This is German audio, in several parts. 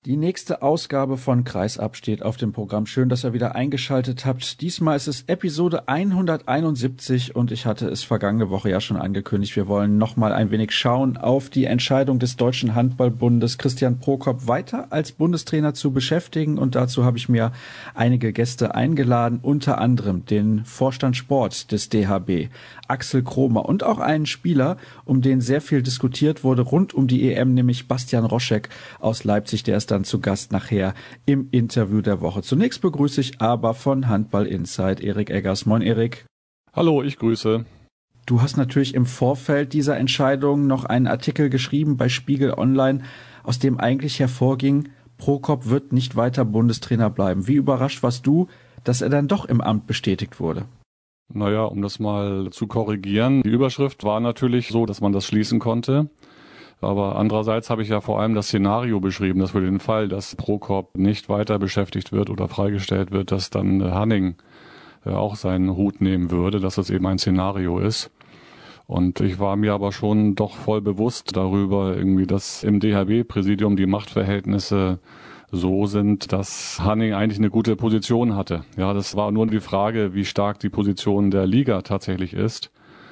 Die nächste Ausgabe von Kreisab steht auf dem Programm. Schön, dass ihr wieder eingeschaltet habt. Diesmal ist es Episode 171 und ich hatte es vergangene Woche ja schon angekündigt. Wir wollen nochmal ein wenig schauen auf die Entscheidung des Deutschen Handballbundes, Christian Prokop weiter als Bundestrainer zu beschäftigen. Und dazu habe ich mir einige Gäste eingeladen, unter anderem den Vorstand Sport des DHB, Axel Kromer, und auch einen Spieler, um den sehr viel diskutiert wurde rund um die EM, nämlich Bastian Roschek aus Leipzig, der ist dann zu Gast nachher im Interview der Woche. Zunächst begrüße ich aber von Handball Insight Erik Eggers. Moin Erik. Hallo, ich grüße. Du hast natürlich im Vorfeld dieser Entscheidung noch einen Artikel geschrieben bei Spiegel Online, aus dem eigentlich hervorging, Prokop wird nicht weiter Bundestrainer bleiben. Wie überrascht warst du, dass er dann doch im Amt bestätigt wurde? Naja, um das mal zu korrigieren, die Überschrift war natürlich so, dass man das schließen konnte. Aber andererseits habe ich ja vor allem das Szenario beschrieben, dass für den Fall, dass Prokop nicht weiter beschäftigt wird oder freigestellt wird, dass dann Hanning auch seinen Hut nehmen würde, dass das eben ein Szenario ist. Und ich war mir aber schon doch voll bewusst darüber, irgendwie, dass im DHB-Präsidium die Machtverhältnisse so sind, dass Hanning eigentlich eine gute Position hatte. Ja, das war nur die Frage, wie stark die Position der Liga tatsächlich ist.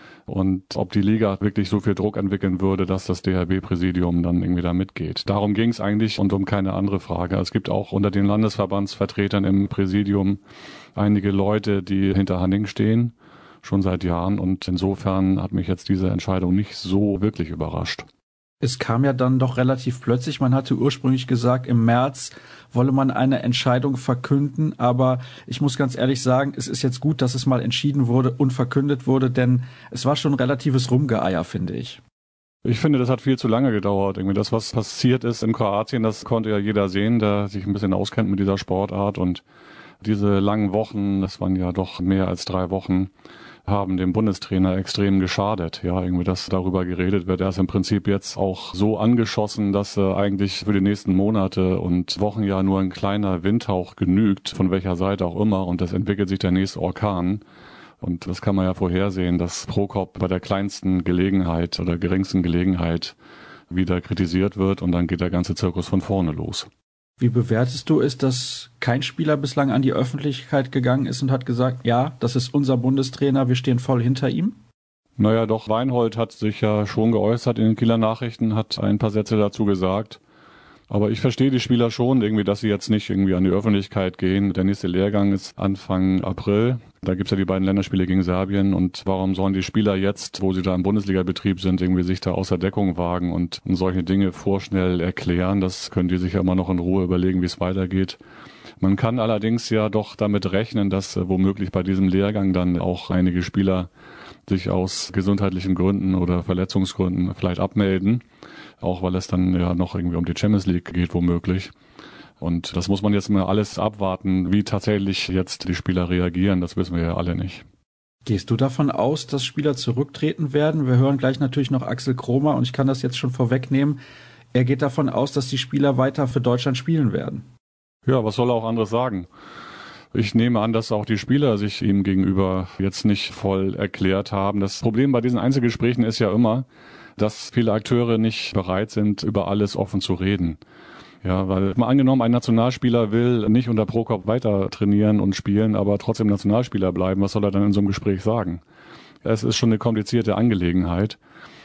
Und ob die Liga wirklich so viel Druck entwickeln würde, dass das DHB-Präsidium dann irgendwie da mitgeht. Darum ging es eigentlich und um keine andere Frage. Es gibt auch unter den Landesverbandsvertretern im Präsidium einige Leute, die hinter Hanning stehen, schon seit Jahren. Und insofern hat mich jetzt diese Entscheidung nicht so wirklich überrascht. Es kam ja dann doch relativ plötzlich. Man hatte ursprünglich gesagt, im März wolle man eine Entscheidung verkünden. Aber ich muss ganz ehrlich sagen, es ist jetzt gut, dass es mal entschieden wurde und verkündet wurde, denn es war schon relatives Rumgeeier, finde ich. Ich finde, das hat viel zu lange gedauert. Irgendwie das, was passiert ist in Kroatien, das konnte ja jeder sehen, der sich ein bisschen auskennt mit dieser Sportart. Und diese langen Wochen, das waren ja doch mehr als 3 Wochen, haben dem Bundestrainer extrem geschadet. Ja, irgendwie, dass darüber geredet wird. Er ist im Prinzip jetzt auch so angeschossen, dass eigentlich für die nächsten Monate und Wochen ja nur ein kleiner Windhauch genügt, von welcher Seite auch immer. Und das entwickelt sich der nächste Orkan. Und das kann man ja vorhersehen, dass Prokop bei der kleinsten Gelegenheit oder geringsten Gelegenheit wieder kritisiert wird und dann geht der ganze Zirkus von vorne los. Wie bewertest du es, dass kein Spieler bislang an die Öffentlichkeit gegangen ist und hat gesagt, ja, das ist unser Bundestrainer, wir stehen voll hinter ihm? Naja, doch, Weinhold hat sich ja schon geäußert in den Kieler Nachrichten, hat ein paar Sätze dazu gesagt. Aber ich verstehe die Spieler schon irgendwie, dass sie jetzt nicht irgendwie an die Öffentlichkeit gehen. Der nächste Lehrgang ist Anfang April. Da gibt's ja die beiden Länderspiele gegen Serbien. Und warum sollen die Spieler jetzt, wo sie da im Bundesliga-Betrieb sind, irgendwie sich da außer Deckung wagen und solche Dinge vorschnell erklären? Das können die sich ja immer noch in Ruhe überlegen, wie es weitergeht. Man kann allerdings ja doch damit rechnen, dass womöglich bei diesem Lehrgang dann auch einige Spieler sich aus gesundheitlichen Gründen oder Verletzungsgründen vielleicht abmelden. Auch weil es dann ja noch irgendwie um die Champions League geht womöglich. Und das muss man jetzt mal alles abwarten, wie tatsächlich jetzt die Spieler reagieren. Das wissen wir ja alle nicht. Gehst du davon aus, dass Spieler zurücktreten werden? Wir hören gleich natürlich noch Axel Kromer und ich kann das jetzt schon vorwegnehmen. Er geht davon aus, dass die Spieler weiter für Deutschland spielen werden. Ja, was soll er auch anderes sagen? Ich nehme an, dass auch die Spieler sich ihm gegenüber jetzt nicht voll erklärt haben. Das Problem bei diesen Einzelgesprächen ist ja immer, dass viele Akteure nicht bereit sind, über alles offen zu reden. Ja, weil mal angenommen, ein Nationalspieler will nicht unter Prokop weiter trainieren und spielen, aber trotzdem Nationalspieler bleiben. Was soll er dann in so einem Gespräch sagen? Es ist schon eine komplizierte Angelegenheit.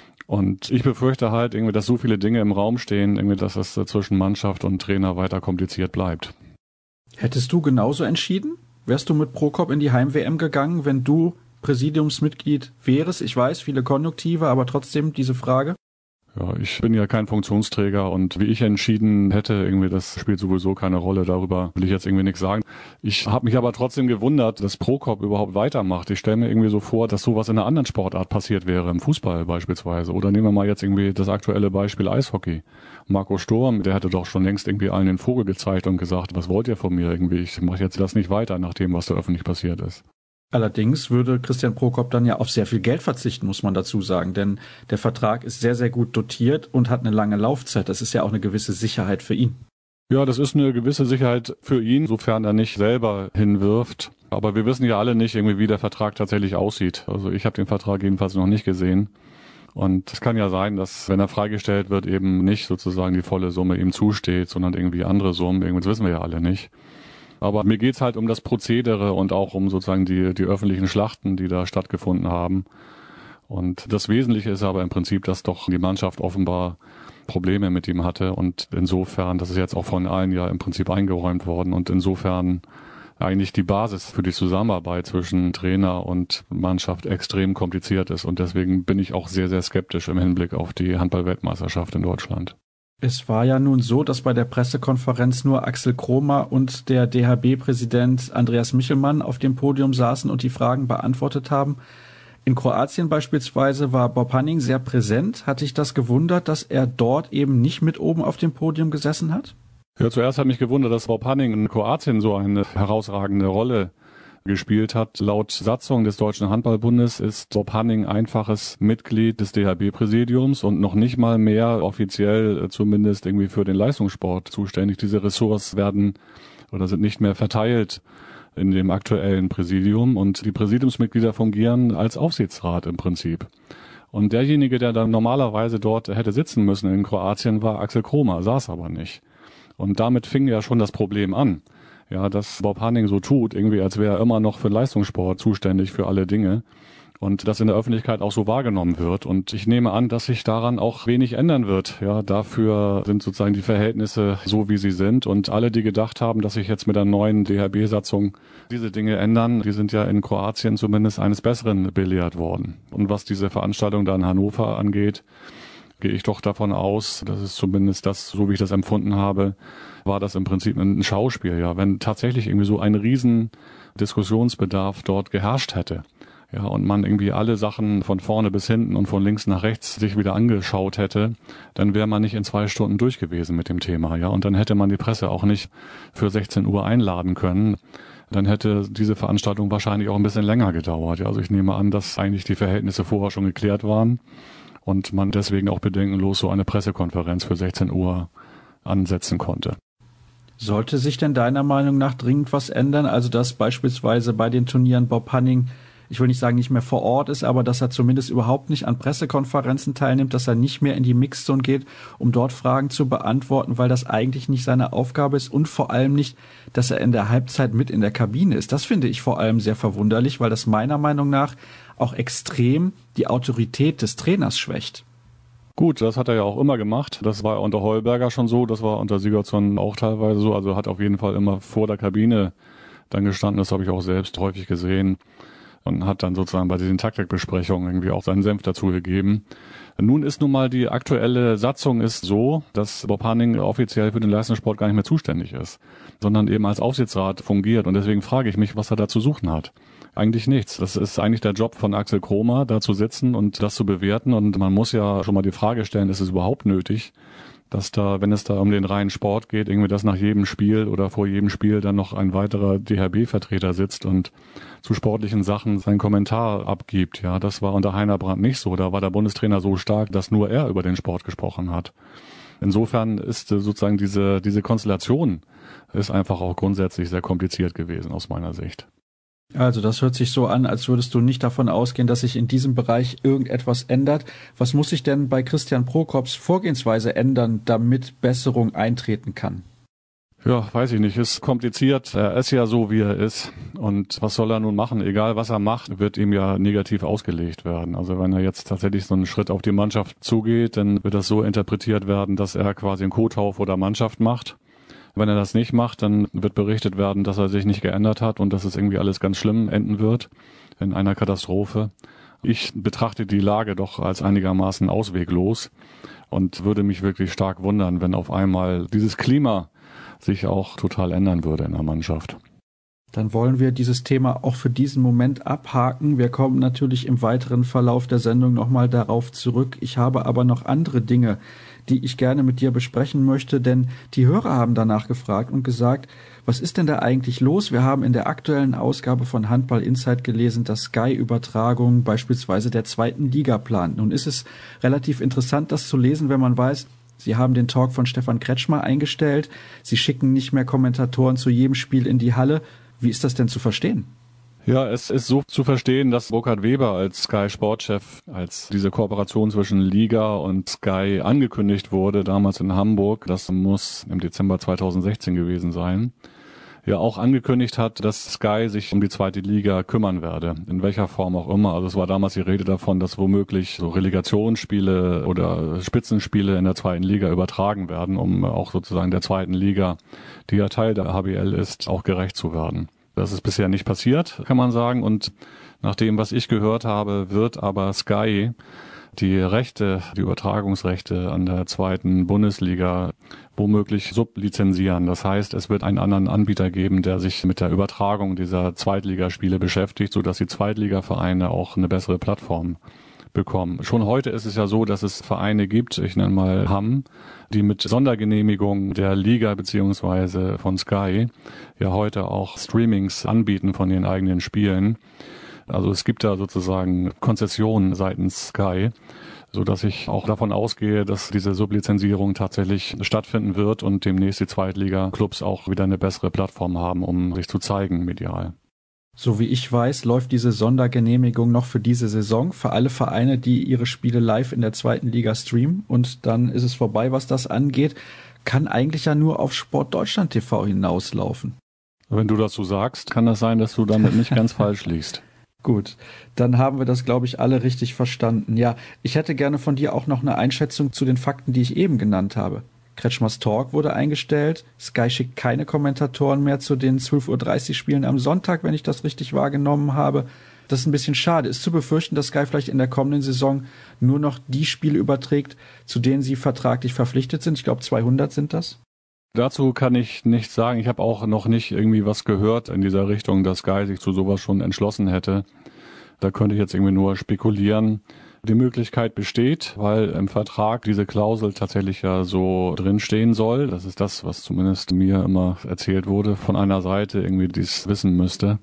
Und ich befürchte halt irgendwie, dass so viele Dinge im Raum stehen, irgendwie, dass es zwischen Mannschaft und Trainer weiter kompliziert bleibt. Hättest du genauso entschieden? Wärst du mit Prokop in die Heim-WM gegangen, wenn du Präsidiumsmitglied wärst? Ich weiß, viele Konjunktive, aber trotzdem diese Frage. Ja, ich bin ja kein Funktionsträger und wie ich entschieden hätte, irgendwie, das spielt sowieso keine Rolle. Darüber will ich jetzt irgendwie nichts sagen. Ich habe mich aber trotzdem gewundert, dass Prokop überhaupt weitermacht. Ich stelle mir irgendwie so vor, dass sowas in einer anderen Sportart passiert wäre, im Fußball beispielsweise. Oder nehmen wir mal jetzt irgendwie das aktuelle Beispiel Eishockey. Marco Sturm, der hätte doch schon längst irgendwie allen den Vogel gezeigt und gesagt, was wollt ihr von mir irgendwie? Ich mache jetzt das nicht weiter, nach dem, was da öffentlich passiert ist. Allerdings würde Christian Prokop dann ja auf sehr viel Geld verzichten, muss man dazu sagen, denn der Vertrag ist sehr, sehr gut dotiert und hat eine lange Laufzeit. Das ist ja auch eine gewisse Sicherheit für ihn. Ja, das ist eine gewisse Sicherheit für ihn, sofern er nicht selber hinwirft. Aber wir wissen ja alle nicht, irgendwie, wie der Vertrag tatsächlich aussieht. Also ich habe den Vertrag jedenfalls noch nicht gesehen. Und es kann ja sein, dass, wenn er freigestellt wird, eben nicht sozusagen die volle Summe ihm zusteht, sondern irgendwie andere Summen. Irgendwas wissen wir ja alle nicht. Aber mir geht's halt um das Prozedere und auch um sozusagen die öffentlichen Schlachten, die da stattgefunden haben. Und das Wesentliche ist aber im Prinzip, dass doch die Mannschaft offenbar Probleme mit ihm hatte. Und insofern, das ist jetzt auch von allen ja im Prinzip eingeräumt worden. Und insofern eigentlich die Basis für die Zusammenarbeit zwischen Trainer und Mannschaft extrem kompliziert ist. Und deswegen bin ich auch sehr, sehr skeptisch im Hinblick auf die Handball-Weltmeisterschaft in Deutschland. Es war ja nun so, dass bei der Pressekonferenz nur Axel Kromer und der DHB-Präsident Andreas Michelmann auf dem Podium saßen und die Fragen beantwortet haben. In Kroatien beispielsweise war Bob Hanning sehr präsent. Hat dich das gewundert, dass er dort eben nicht mit oben auf dem Podium gesessen hat? Ja, zuerst hat mich gewundert, dass Bob Hanning in Kroatien so eine herausragende Rolle gespielt hat. Laut Satzung des Deutschen Handballbundes ist Bob Hanning einfaches Mitglied des DHB-Präsidiums und noch nicht mal mehr offiziell zumindest irgendwie für den Leistungssport zuständig. Diese Ressorts werden oder sind nicht mehr verteilt in dem aktuellen Präsidium und die Präsidiumsmitglieder fungieren als Aufsichtsrat im Prinzip. Und derjenige, der dann normalerweise dort hätte sitzen müssen in Kroatien, war Axel Kromer, saß aber nicht. Und damit fing ja schon das Problem an. Ja, dass Bob Hanning so tut, irgendwie als wäre er immer noch für Leistungssport zuständig für alle Dinge und das in der Öffentlichkeit auch so wahrgenommen wird. Und ich nehme an, dass sich daran auch wenig ändern wird. Ja, dafür sind sozusagen die Verhältnisse so, wie sie sind. Und alle, die gedacht haben, dass sich jetzt mit der neuen DHB-Satzung diese Dinge ändern, die sind ja in Kroatien zumindest eines Besseren belehrt worden. Und was diese Veranstaltung da in Hannover angeht, gehe ich doch davon aus, das ist zumindest das, so wie ich das empfunden habe, war das im Prinzip ein Schauspiel. Ja, wenn tatsächlich irgendwie so ein riesen Diskussionsbedarf dort geherrscht hätte, ja, und man irgendwie alle Sachen von vorne bis hinten und von links nach rechts sich wieder angeschaut hätte, dann wäre man nicht in 2 Stunden durch gewesen mit dem Thema, ja, und dann hätte man die Presse auch nicht für 16 Uhr einladen können. Dann hätte diese Veranstaltung wahrscheinlich auch ein bisschen länger gedauert. Ja, also ich nehme an, dass eigentlich die Verhältnisse vorher schon geklärt waren. Und man deswegen auch bedenkenlos so eine Pressekonferenz für 16 Uhr ansetzen konnte. Sollte sich denn deiner Meinung nach dringend was ändern? Also dass beispielsweise bei den Turnieren Bob Hanning, ich will nicht sagen nicht mehr vor Ort ist, aber dass er zumindest überhaupt nicht an Pressekonferenzen teilnimmt, dass er nicht mehr in die Mixzone geht, um dort Fragen zu beantworten, weil das eigentlich nicht seine Aufgabe ist und vor allem nicht, dass er in der Halbzeit mit in der Kabine ist. Das finde ich vor allem sehr verwunderlich, weil das meiner Meinung nach auch extrem die Autorität des Trainers schwächt. Gut, das hat er ja auch immer gemacht. Das war unter Heuberger schon so, das war unter Sigurdsson auch teilweise so. Also hat auf jeden Fall immer vor der Kabine dann gestanden, das habe ich auch selbst häufig gesehen. Und hat dann sozusagen bei diesen Taktikbesprechungen irgendwie auch seinen Senf dazu gegeben. Nun ist nun mal die aktuelle Satzung ist so, dass Bob Hanning offiziell für den Leistungssport gar nicht mehr zuständig ist, sondern eben als Aufsichtsrat fungiert. Und deswegen frage ich mich, was er da zu suchen hat. Eigentlich nichts. Das ist eigentlich der Job von Axel Kromer, da zu sitzen und das zu bewerten. Und man muss ja schon mal die Frage stellen, ist es überhaupt nötig, dass da, wenn es da um den reinen Sport geht, irgendwie dass nach jedem Spiel oder vor jedem Spiel dann noch ein weiterer DHB-Vertreter sitzt und zu sportlichen Sachen seinen Kommentar abgibt. Ja, das war unter Heiner Brandt nicht so. Da war der Bundestrainer so stark, dass nur er über den Sport gesprochen hat. Insofern ist sozusagen diese Konstellation ist einfach auch grundsätzlich sehr kompliziert gewesen aus meiner Sicht. Also das hört sich so an, als würdest du nicht davon ausgehen, dass sich in diesem Bereich irgendetwas ändert. Was muss sich denn bei Christian Prokops Vorgehensweise ändern, damit Besserung eintreten kann? Ja, weiß ich nicht. Ist kompliziert. Er ist ja so, wie er ist. Und was soll er nun machen? Egal, was er macht, wird ihm ja negativ ausgelegt werden. Also wenn er jetzt tatsächlich so einen Schritt auf die Mannschaft zugeht, dann wird das so interpretiert werden, dass er quasi einen Kotau vor der Mannschaft macht. Wenn er das nicht macht, dann wird berichtet werden, dass er sich nicht geändert hat und dass es irgendwie alles ganz schlimm enden wird in einer Katastrophe. Ich betrachte die Lage doch als einigermaßen ausweglos und würde mich wirklich stark wundern, wenn auf einmal dieses Klima sich auch total ändern würde in der Mannschaft. Dann wollen wir dieses Thema auch für diesen Moment abhaken. Wir kommen natürlich im weiteren Verlauf der Sendung nochmal darauf zurück. Ich habe aber noch andere Dinge, die ich gerne mit dir besprechen möchte, denn die Hörer haben danach gefragt und gesagt, was ist denn da eigentlich los? Wir haben in der aktuellen Ausgabe von Handball Insight gelesen, dass Sky-Übertragung beispielsweise der 2. Liga plant. Nun ist es relativ interessant, das zu lesen, wenn man weiß, Sie haben den Talk von Stefan Kretschmer eingestellt, Sie schicken nicht mehr Kommentatoren zu jedem Spiel in die Halle. Wie ist das denn zu verstehen? Ja, es ist so zu verstehen, dass Burkhard Weber als Sky-Sportchef, als diese Kooperation zwischen Liga und Sky angekündigt wurde, damals in Hamburg, das muss im Dezember 2016 gewesen sein, ja auch angekündigt hat, dass Sky sich um die zweite Liga kümmern werde, in welcher Form auch immer. Also es war damals die Rede davon, dass womöglich so Relegationsspiele oder Spitzenspiele in der zweiten Liga übertragen werden, um auch sozusagen der zweiten Liga, die ja Teil der HBL ist, auch gerecht zu werden. Das ist bisher nicht passiert, kann man sagen. Und nach dem, was ich gehört habe, wird aber Sky die Übertragungsrechte an der zweiten Bundesliga womöglich sublizenzieren. Das heißt, es wird einen anderen Anbieter geben, der sich mit der Übertragung dieser Zweitligaspiele beschäftigt, sodass die Zweitligavereine auch eine bessere Plattform bekommen. Schon heute ist es ja so, dass es Vereine gibt, ich nenne mal Hamm, die mit Sondergenehmigung der Liga beziehungsweise von Sky ja heute auch Streamings anbieten von den eigenen Spielen. Also es gibt da sozusagen Konzessionen seitens Sky, so dass ich auch davon ausgehe, dass diese Sublizenzierung tatsächlich stattfinden wird und demnächst die Zweitliga-Clubs auch wieder eine bessere Plattform haben, um sich zu zeigen medial. So wie ich weiß, läuft diese Sondergenehmigung noch für diese Saison, für alle Vereine, die ihre Spiele live in der zweiten Liga streamen. Und dann ist es vorbei, was das angeht. Kann eigentlich ja nur auf Sport Deutschland TV hinauslaufen. Wenn du das so sagst, kann das sein, dass du damit nicht ganz falsch liegst. Gut, dann haben wir das, glaube ich, alle richtig verstanden. Ja, ich hätte gerne von dir auch noch eine Einschätzung zu den Fakten, die ich eben genannt habe. Kretschmers Talk wurde eingestellt. Sky schickt keine Kommentatoren mehr zu den 12:30 Uhr Spielen am Sonntag, wenn ich das richtig wahrgenommen habe. Das ist ein bisschen schade. Ist zu befürchten, dass Sky vielleicht in der kommenden Saison nur noch die Spiele überträgt, zu denen sie vertraglich verpflichtet sind. Ich glaube, 200 sind das. Dazu kann ich nichts sagen. Ich habe auch noch nicht irgendwie was gehört in dieser Richtung, dass Sky sich zu sowas schon entschlossen hätte. Da könnte ich jetzt irgendwie nur spekulieren. Die Möglichkeit besteht, weil im Vertrag diese Klausel tatsächlich ja so drinstehen soll. Das ist das, was zumindest mir immer erzählt wurde, von einer Seite irgendwie dies wissen müsste.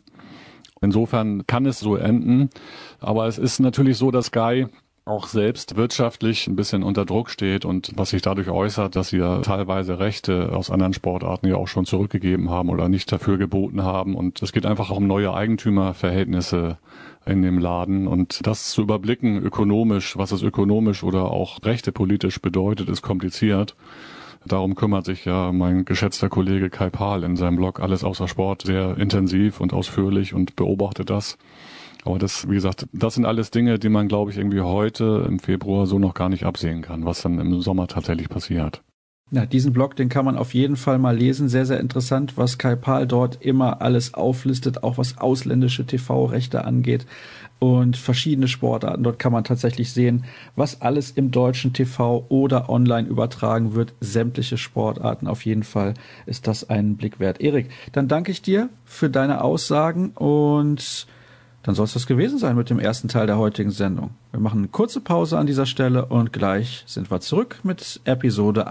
Insofern kann es so enden. Aber es ist natürlich so, dass Sky auch selbst wirtschaftlich ein bisschen unter Druck steht und was sich dadurch äußert, dass sie ja teilweise Rechte aus anderen Sportarten ja auch schon zurückgegeben haben oder nicht dafür geboten haben. Und es geht einfach auch um neue Eigentümerverhältnisse in dem Laden. Und das zu überblicken ökonomisch, was es ökonomisch oder auch rechtepolitisch bedeutet, ist kompliziert. Darum kümmert sich ja mein geschätzter Kollege Kai Pahl in seinem Blog Alles außer Sport sehr intensiv und ausführlich und beobachtet das. Aber das, wie gesagt, das sind alles Dinge, die man, glaube ich, irgendwie heute im Februar so noch gar nicht absehen kann, was dann im Sommer tatsächlich passiert. Ja, diesen Blog, den kann man auf jeden Fall mal lesen. Sehr, sehr interessant, was Kai Pahl dort immer alles auflistet, auch was ausländische TV-Rechte angeht und verschiedene Sportarten. Dort kann man tatsächlich sehen, was alles im deutschen TV oder online übertragen wird. Sämtliche Sportarten. Auf jeden Fall ist das einen Blick wert. Erik, dann danke ich dir für deine Aussagen und dann soll es das gewesen sein mit dem ersten Teil der heutigen Sendung. Wir machen eine kurze Pause an dieser Stelle und gleich sind wir zurück mit Episode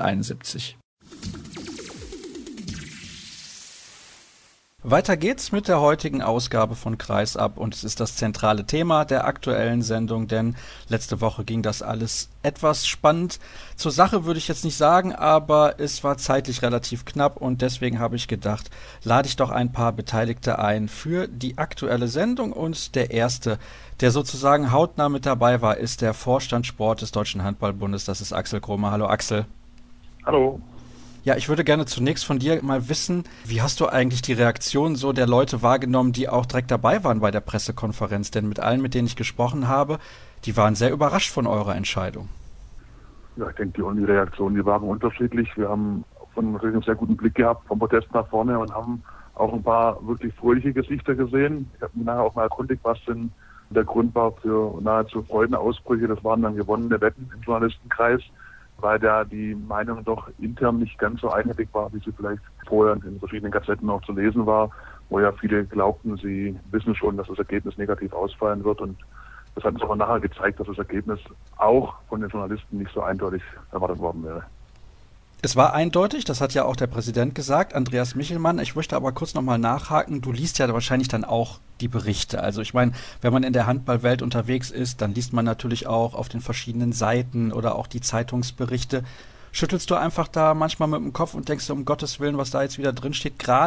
171. Weiter geht's mit der heutigen Ausgabe von Kreisab und es ist das zentrale Thema der aktuellen Sendung, denn letzte Woche ging das alles etwas spannend. Zur Sache würde ich jetzt nicht sagen, aber es war zeitlich relativ knapp und deswegen habe ich gedacht, lade ich doch ein paar Beteiligte ein für die aktuelle Sendung und der erste, der sozusagen hautnah mit dabei war, ist der Vorstand Sport des Deutschen Handballbundes, das ist Axel Kromer. Hallo Axel. Hallo. Ja, ich würde gerne zunächst von dir mal wissen, wie hast du eigentlich die Reaktion so der Leute wahrgenommen, die auch direkt dabei waren bei der Pressekonferenz? Denn mit allen, mit denen ich gesprochen habe, die waren sehr überrascht von eurer Entscheidung. Ja, ich denke, die Reaktionen, die waren unterschiedlich. Wir haben natürlich einen sehr guten Blick gehabt vom Podest nach vorne und haben auch ein paar wirklich fröhliche Gesichter gesehen. Ich habe mich nachher auch mal erkundigt, was denn der Grund war für nahezu Freudenausbrüche. Das waren dann gewonnene Wetten im Journalistenkreis, weil da die Meinung doch intern nicht ganz so einheitlich war, wie sie vielleicht vorher in verschiedenen Gazetten auch zu lesen war, wo ja viele glaubten, sie wissen schon, dass das Ergebnis negativ ausfallen wird. Und das hat uns aber nachher gezeigt, dass das Ergebnis auch von den Journalisten nicht so eindeutig erwartet worden wäre. Es war eindeutig, das hat ja auch der Präsident gesagt, Andreas Michelmann. Ich möchte aber kurz nochmal nachhaken. Du liest ja wahrscheinlich dann auch die Berichte. Also ich meine, wenn man in der Handballwelt unterwegs ist, dann liest man natürlich auch auf den verschiedenen Seiten oder auch die Zeitungsberichte. Schüttelst du einfach da manchmal mit dem Kopf und denkst, um Gottes Willen, was da jetzt wieder drin steht, gerade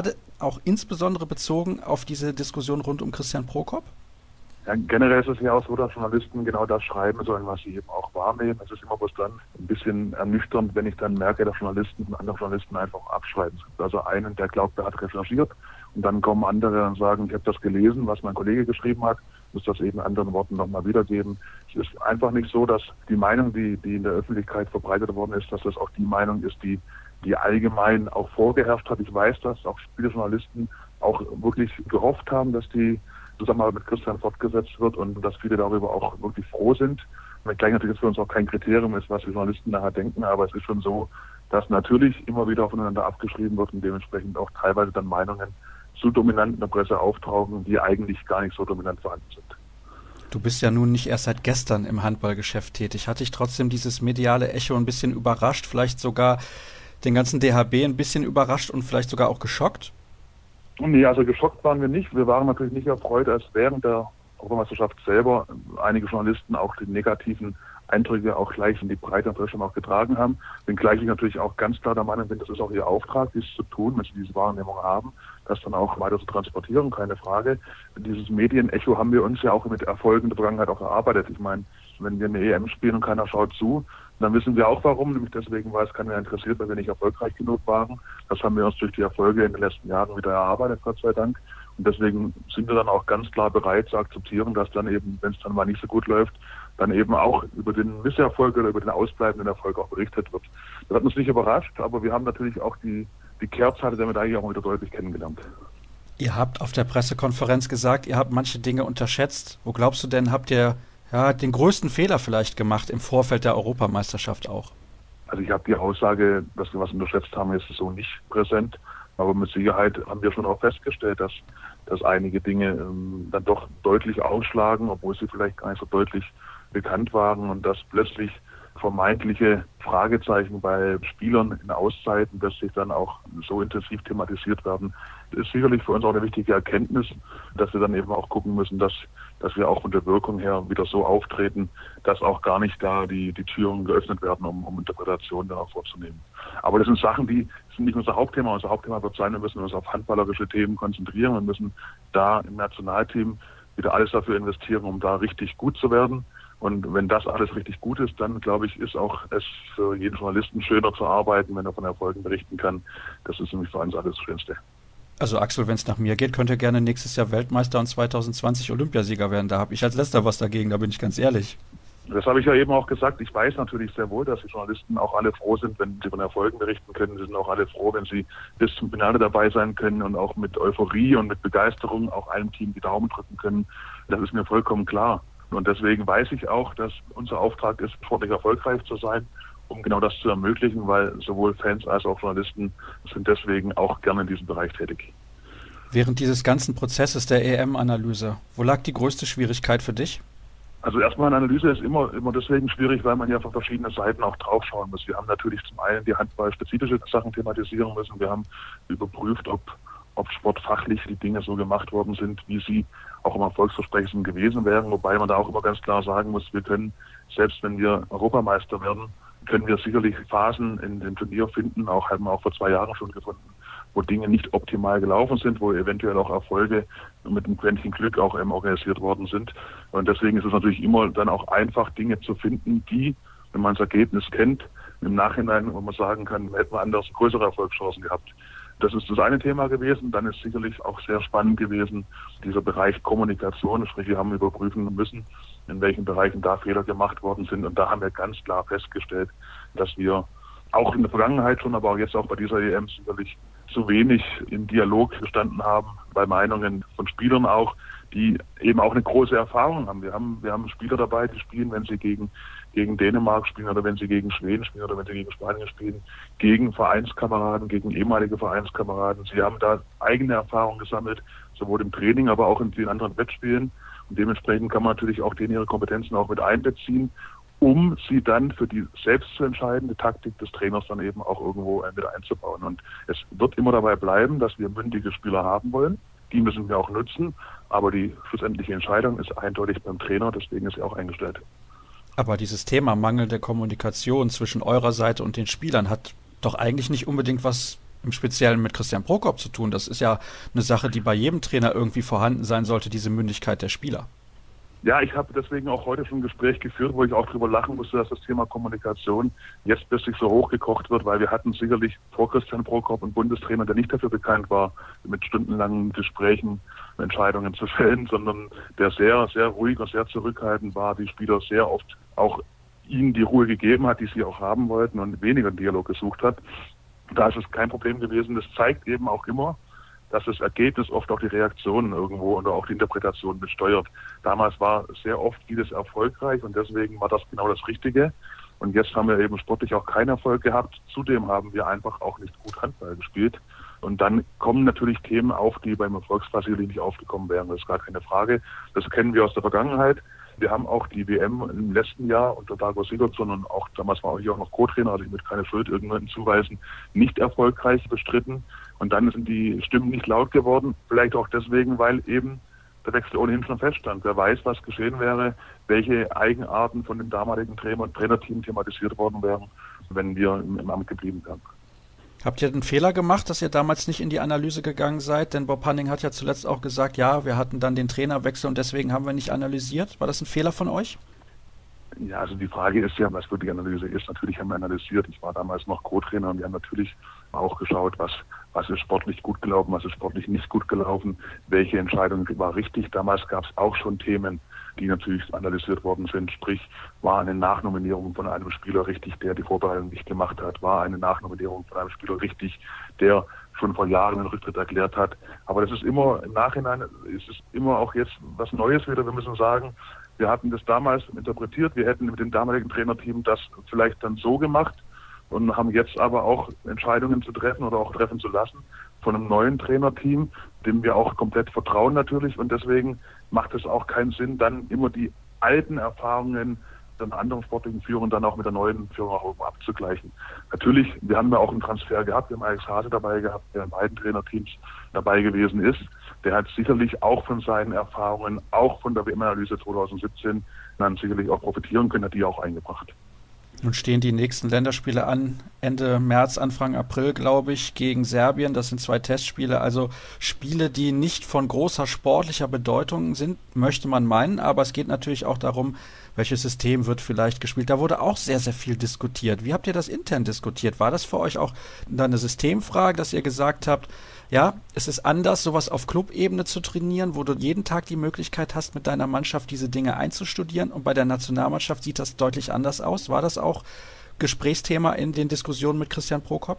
auch insbesondere bezogen auf diese Diskussion rund um Christian Prokop? Ja, generell ist es ja auch so, dass Journalisten genau das schreiben sollen, was sie eben auch wahrnehmen. Es ist immer bloß dann ein bisschen ernüchternd, wenn ich dann merke, dass Journalisten von anderen Journalisten einfach abschreiben. Es gibt also einen, der glaubt, er hat recherchiert, und dann kommen andere und sagen, ich habe das gelesen, was mein Kollege geschrieben hat, muss das eben in anderen Worten nochmal wiedergeben. Es ist einfach nicht so, dass die Meinung, die in der Öffentlichkeit verbreitet worden ist, dass das auch die Meinung ist, die allgemein auch vorgeherrscht hat. Ich weiß, dass auch viele Journalisten auch wirklich gehofft haben, dass die Zusammenarbeit mit Christian fortgesetzt wird und dass viele darüber auch wirklich froh sind. Gleich natürlich für uns auch kein Kriterium ist, was die Journalisten nachher denken, aber es ist schon so, dass natürlich immer wieder voneinander abgeschrieben wird und dementsprechend auch teilweise dann Meinungen zu dominant in der Presse auftauchen, die eigentlich gar nicht so dominant vorhanden sind. Du bist ja nun nicht erst seit gestern im Handballgeschäft tätig. Hat dich trotzdem dieses mediale Echo ein bisschen überrascht, vielleicht sogar den ganzen DHB ein bisschen überrascht und vielleicht sogar auch geschockt? Nee, also geschockt waren wir nicht. Wir waren natürlich nicht erfreut, als während der Europameisterschaft selber einige Journalisten auch die negativen Eindrücke auch gleich in die Breite in Deutschland auch getragen haben. Wenngleich ich natürlich auch ganz klar der Meinung bin, das ist auch ihr Auftrag, dies zu tun, wenn sie diese Wahrnehmung haben, das dann auch weiter zu transportieren, keine Frage. Dieses Medienecho haben wir uns ja auch mit Erfolgen der Vergangenheit auch erarbeitet. Ich meine, wenn wir eine EM spielen und keiner schaut zu, dann wissen wir auch warum, nämlich deswegen, weil es keiner interessiert, weil wir nicht erfolgreich genug waren. Das haben wir uns durch die Erfolge in den letzten Jahren wieder erarbeitet, Gott sei Dank. Und deswegen sind wir dann auch ganz klar bereit zu akzeptieren, dass dann eben, wenn es dann mal nicht so gut läuft, dann eben auch über den Misserfolg oder über den ausbleibenden Erfolg auch berichtet wird. Das hat uns nicht überrascht, aber wir haben natürlich auch die Kehrseite damit eigentlich auch wieder deutlich kennengelernt. Ihr habt auf der Pressekonferenz gesagt, ihr habt manche Dinge unterschätzt. Wo glaubst du denn, habt ihr den größten Fehler vielleicht gemacht im Vorfeld der Europameisterschaft auch? Also ich habe die Aussage, dass wir was unterschätzt haben, ist so nicht präsent. Aber mit Sicherheit haben wir schon auch festgestellt, dass einige Dinge dann doch deutlich ausschlagen, obwohl sie vielleicht gar nicht so deutlich bekannt waren, und dass plötzlich vermeintliche Fragezeichen bei Spielern in Auszeiten, dass sich dann auch so intensiv thematisiert werden, ist sicherlich für uns auch eine wichtige Erkenntnis, dass wir dann eben auch gucken müssen, dass wir auch von der Wirkung her wieder so auftreten, dass auch gar nicht da die Türen geöffnet werden, um Interpretationen dann auch vorzunehmen. Aber das sind Sachen, die sind nicht unser Hauptthema. Unser Hauptthema wird sein, wir müssen uns auf handballerische Themen konzentrieren. Wir müssen da im Nationalteam wieder alles dafür investieren, um da richtig gut zu werden. Und wenn das alles richtig gut ist, dann, glaube ich, ist auch es für jeden Journalisten schöner zu arbeiten, wenn er von Erfolgen berichten kann. Das ist nämlich für uns alles das Schönste. Also Axel, wenn es nach mir geht, könnt ihr gerne nächstes Jahr Weltmeister und 2020 Olympiasieger werden. Da habe ich als letzter was dagegen, da bin ich ganz ehrlich. Das habe ich ja eben auch gesagt. Ich weiß natürlich sehr wohl, dass die Journalisten auch alle froh sind, wenn sie von Erfolgen berichten können. Sie sind auch alle froh, wenn sie bis zum Finale dabei sein können und auch mit Euphorie und mit Begeisterung auch einem Team die Daumen drücken können. Das ist mir vollkommen klar. Und deswegen weiß ich auch, dass unser Auftrag ist, sportlich erfolgreich zu sein, um genau das zu ermöglichen, weil sowohl Fans als auch Journalisten sind deswegen auch gerne in diesem Bereich tätig. Während dieses ganzen Prozesses der EM-Analyse, wo lag die größte Schwierigkeit für dich? Also erstmal eine Analyse ist immer deswegen schwierig, weil man ja von verschiedenen Seiten auch draufschauen muss. Wir haben natürlich zum einen die handballspezifische Sachen thematisieren müssen. Wir haben überprüft, ob sportfachlich die Dinge so gemacht worden sind, wie sie auch im Erfolgsversprechen gewesen wären. Wobei man da auch immer ganz klar sagen muss, wir können, selbst wenn wir Europameister werden, können wir sicherlich Phasen in dem Turnier finden, haben wir auch vor 2 Jahren schon gefunden, wo Dinge nicht optimal gelaufen sind, wo eventuell auch Erfolge mit einem Quäntchen Glück auch organisiert worden sind. Und deswegen ist es natürlich immer dann auch einfach, Dinge zu finden, die, wenn man das Ergebnis kennt, im Nachhinein, wo man sagen kann, hätten wir anders größere Erfolgschancen gehabt. Das ist das eine Thema gewesen. Dann ist sicherlich auch sehr spannend gewesen, dieser Bereich Kommunikation. Sprich, wir haben überprüfen müssen, in welchen Bereichen da Fehler gemacht worden sind. Und da haben wir ganz klar festgestellt, dass wir auch in der Vergangenheit schon, aber auch jetzt auch bei dieser EM sicherlich zu wenig im Dialog gestanden haben, bei Meinungen von Spielern auch, die eben auch eine große Erfahrung haben. Wir haben Spieler dabei, die spielen, wenn sie gegen Dänemark spielen oder wenn sie gegen Schweden spielen oder wenn sie gegen Spanien spielen, gegen Vereinskameraden, gegen ehemalige Vereinskameraden. Sie haben da eigene Erfahrungen gesammelt, sowohl im Training, aber auch in den anderen Wettspielen. Und dementsprechend kann man natürlich auch denen ihre Kompetenzen auch mit einbeziehen, um sie dann für die selbst zu entscheidende Taktik des Trainers dann eben auch irgendwo mit einzubauen. Und es wird immer dabei bleiben, dass wir mündige Spieler haben wollen. Die müssen wir auch nutzen, aber die schlussendliche Entscheidung ist eindeutig beim Trainer, deswegen ist er auch eingestellt. Aber dieses Thema mangelnde Kommunikation zwischen eurer Seite und den Spielern hat doch eigentlich nicht unbedingt was im Speziellen mit Christian Prokop zu tun. Das ist ja eine Sache, die bei jedem Trainer irgendwie vorhanden sein sollte, diese Mündigkeit der Spieler. Ja, ich habe deswegen auch heute schon ein Gespräch geführt, wo ich auch drüber lachen musste, dass das Thema Kommunikation jetzt plötzlich so hochgekocht wird, weil wir hatten sicherlich vor Christian Prokop einen Bundestrainer, der nicht dafür bekannt war, mit stundenlangen Gesprächen Entscheidungen zu fällen, sondern der sehr, sehr ruhig und sehr zurückhaltend war, die Spieler sehr oft auch ihnen die Ruhe gegeben hat, die sie auch haben wollten und weniger Dialog gesucht hat. Da ist es kein Problem gewesen. Das zeigt eben auch immer, dass das Ergebnis oft auch die Reaktionen irgendwo oder auch die Interpretation besteuert. Damals war sehr oft vieles erfolgreich und deswegen war das genau das Richtige. Und jetzt haben wir eben sportlich auch keinen Erfolg gehabt. Zudem haben wir einfach auch nicht gut Handball gespielt. Und dann kommen natürlich Themen auf, die beim Erfolgsfall sicherlich nicht aufgekommen wären. Das ist gar keine Frage. Das kennen wir aus der Vergangenheit. Wir haben auch die WM im letzten Jahr unter Dago Sigurdsson und auch damals war ich auch noch Co-Trainer, also ich möchte keine Schuld irgendwann zuweisen, nicht erfolgreich bestritten. Und dann sind die Stimmen nicht laut geworden. Vielleicht auch deswegen, weil eben der Wechsel ohnehin schon feststand. Wer weiß, was geschehen wäre, welche Eigenarten von dem damaligen Trainerteam thematisiert worden wären, wenn wir im Amt geblieben wären. Habt ihr einen Fehler gemacht, dass ihr damals nicht in die Analyse gegangen seid? Denn Bob Hanning hat ja zuletzt auch gesagt, ja, wir hatten dann den Trainerwechsel und deswegen haben wir nicht analysiert. War das ein Fehler von euch? Ja, also die Frage ist ja, was wirklich Analyse ist. Natürlich haben wir analysiert. Ich war damals noch Co-Trainer und wir haben natürlich auch geschaut, was ist sportlich gut gelaufen, was ist sportlich nicht gut gelaufen, welche Entscheidung war richtig. Damals gab es auch schon Themen, die natürlich analysiert worden sind. Sprich, war eine Nachnominierung von einem Spieler richtig, der die Vorbereitung nicht gemacht hat? War eine Nachnominierung von einem Spieler richtig, der schon vor Jahren den Rücktritt erklärt hat? Aber das ist immer im Nachhinein, ist es immer auch jetzt was Neues wieder. Wir müssen sagen, wir hatten das damals interpretiert. Wir hätten mit dem damaligen Trainerteam das vielleicht dann so gemacht und haben jetzt aber auch Entscheidungen zu treffen oder auch treffen zu lassen von einem neuen Trainerteam, dem wir auch komplett vertrauen natürlich. Und deswegen macht es auch keinen Sinn, dann immer die alten Erfahrungen der anderen sportlichen Führung dann auch mit der neuen Führung auch abzugleichen. Natürlich, wir haben ja auch einen Transfer gehabt, wir haben Alex Hase dabei gehabt, der in beiden Trainerteams dabei gewesen ist. Der hat sicherlich auch von seinen Erfahrungen, auch von der WM-Analyse 2017, dann sicherlich auch profitieren können, hat die auch eingebracht. Nun stehen die nächsten Länderspiele an, Ende März, Anfang April, glaube ich, gegen Serbien. Das sind 2 Testspiele, also Spiele, die nicht von großer sportlicher Bedeutung sind, möchte man meinen. Aber es geht natürlich auch darum, welches System wird vielleicht gespielt. Da wurde auch sehr, sehr viel diskutiert. Wie habt ihr das intern diskutiert? War das für euch auch eine Systemfrage, dass ihr gesagt habt, ja, es ist anders, sowas auf Clubebene zu trainieren, wo du jeden Tag die Möglichkeit hast, mit deiner Mannschaft diese Dinge einzustudieren, und bei der Nationalmannschaft sieht das deutlich anders aus. War das auch Gesprächsthema in den Diskussionen mit Christian Prokop?